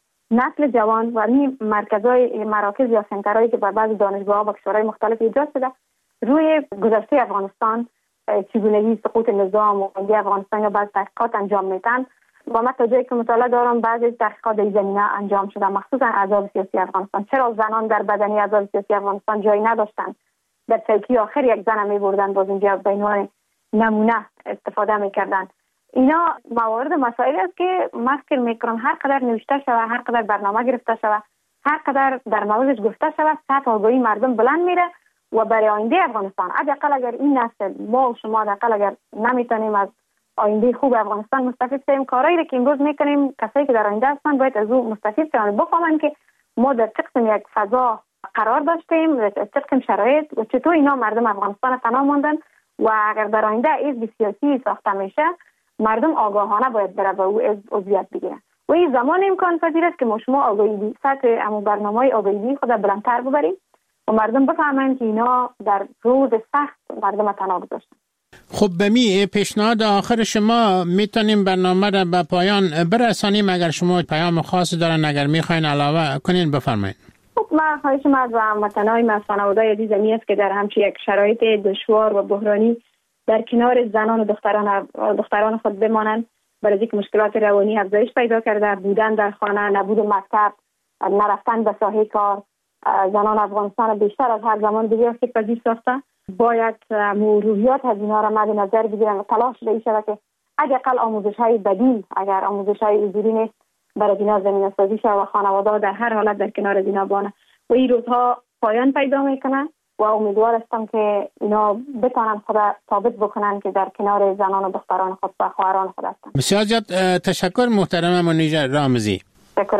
نسل جوان و این مرکزهای مراکز یا سنترهایی که بر بعضی دانشگاه‌ها و کشورهای مختلف ایجاد شده روی گذشته افغانستان، چگونگی سقوط نظام و اندی افغانستان یا بعض تحقیقات انجام میدن. و من تا جایی که مطالعه دارم بعضی تحقیقات در زمینه انجام شده، مخصوصا احزاب سیاسی افغانستان. چرا زنان در بدنی احزاب سیاسی افغانستان جایی نداشتند؟ در چوکی آخر یک زن می بردن، باز اینجا به عنوان نمونه استفاده میکردن. اینا موارد مسائلی است که من فکر میکنم هر قدر نوشته شده، هر قدر برنامه گرفته شده، هر قدر در موردش گفته شده، سطح آگاهی مردم بلند میره و برای آینده افغانستان حداقل اگر این نسل ما و شما حداقل اگر نمیتونیم از آینده خوب افغانستان مستفید شیم، کارایی که امروز میکنیم کسایی که در آینده هستن باید از او مستفید شوند، بفهمن که ما در چه قسم یک فضا قرار داشتیم، در چه قسم شرایط و چطور اینا مردم افغانستان تنها ماندن و اگر در آینده حزب سیاسی ساخته میشه مردم آگاهانه باید بره به او عضویت بگیرن و این زمان امکان پذیر است که ما شما آگاهی سطح امو برنامه‌های آگاهی خود بلندتر ببریم و مردم بفهمن که اینا در روز سخت مردم تنها گذاشتن. خب به می پیشنهاد آخر شما میتونیم برنامه را به پایان برسانیم. اگر شما پیام خاصی دارن اگر میخواین علاوه کنین بفرمایید. خب من خواهش ما از هموطنای ما خانواده‌ی عزیزمی است که در همچین یک شرایط دشوار و بحرانی در کنار زنان و دختران دختران خود بمانند، برای اینکه مشکلات روانی افزایش پیدا کرده، بودن در خانه، نبود مکتب، نرفتن به ساحه کار، زنان افغانستان بیشتر از هر زمان دیگه آسیب پذیر ساخته باید روحیات از اینا را مد نظر بگیرن و تلاش بشه که حداقل آموزش های بدیل، اگر آموزش های حضوری نیست، برای اینا زمینه سازی شود و خانواده در هر حالت در کنار اینا بانه و این روزها پایان پیدا میکنه و امیدوار هستم که اینا بتونن خود ثابت بکنن که در کنار زنان و دختران خود و خواهران خود هستن. بسیار زیاد تشکر محترم منیژه رامزی.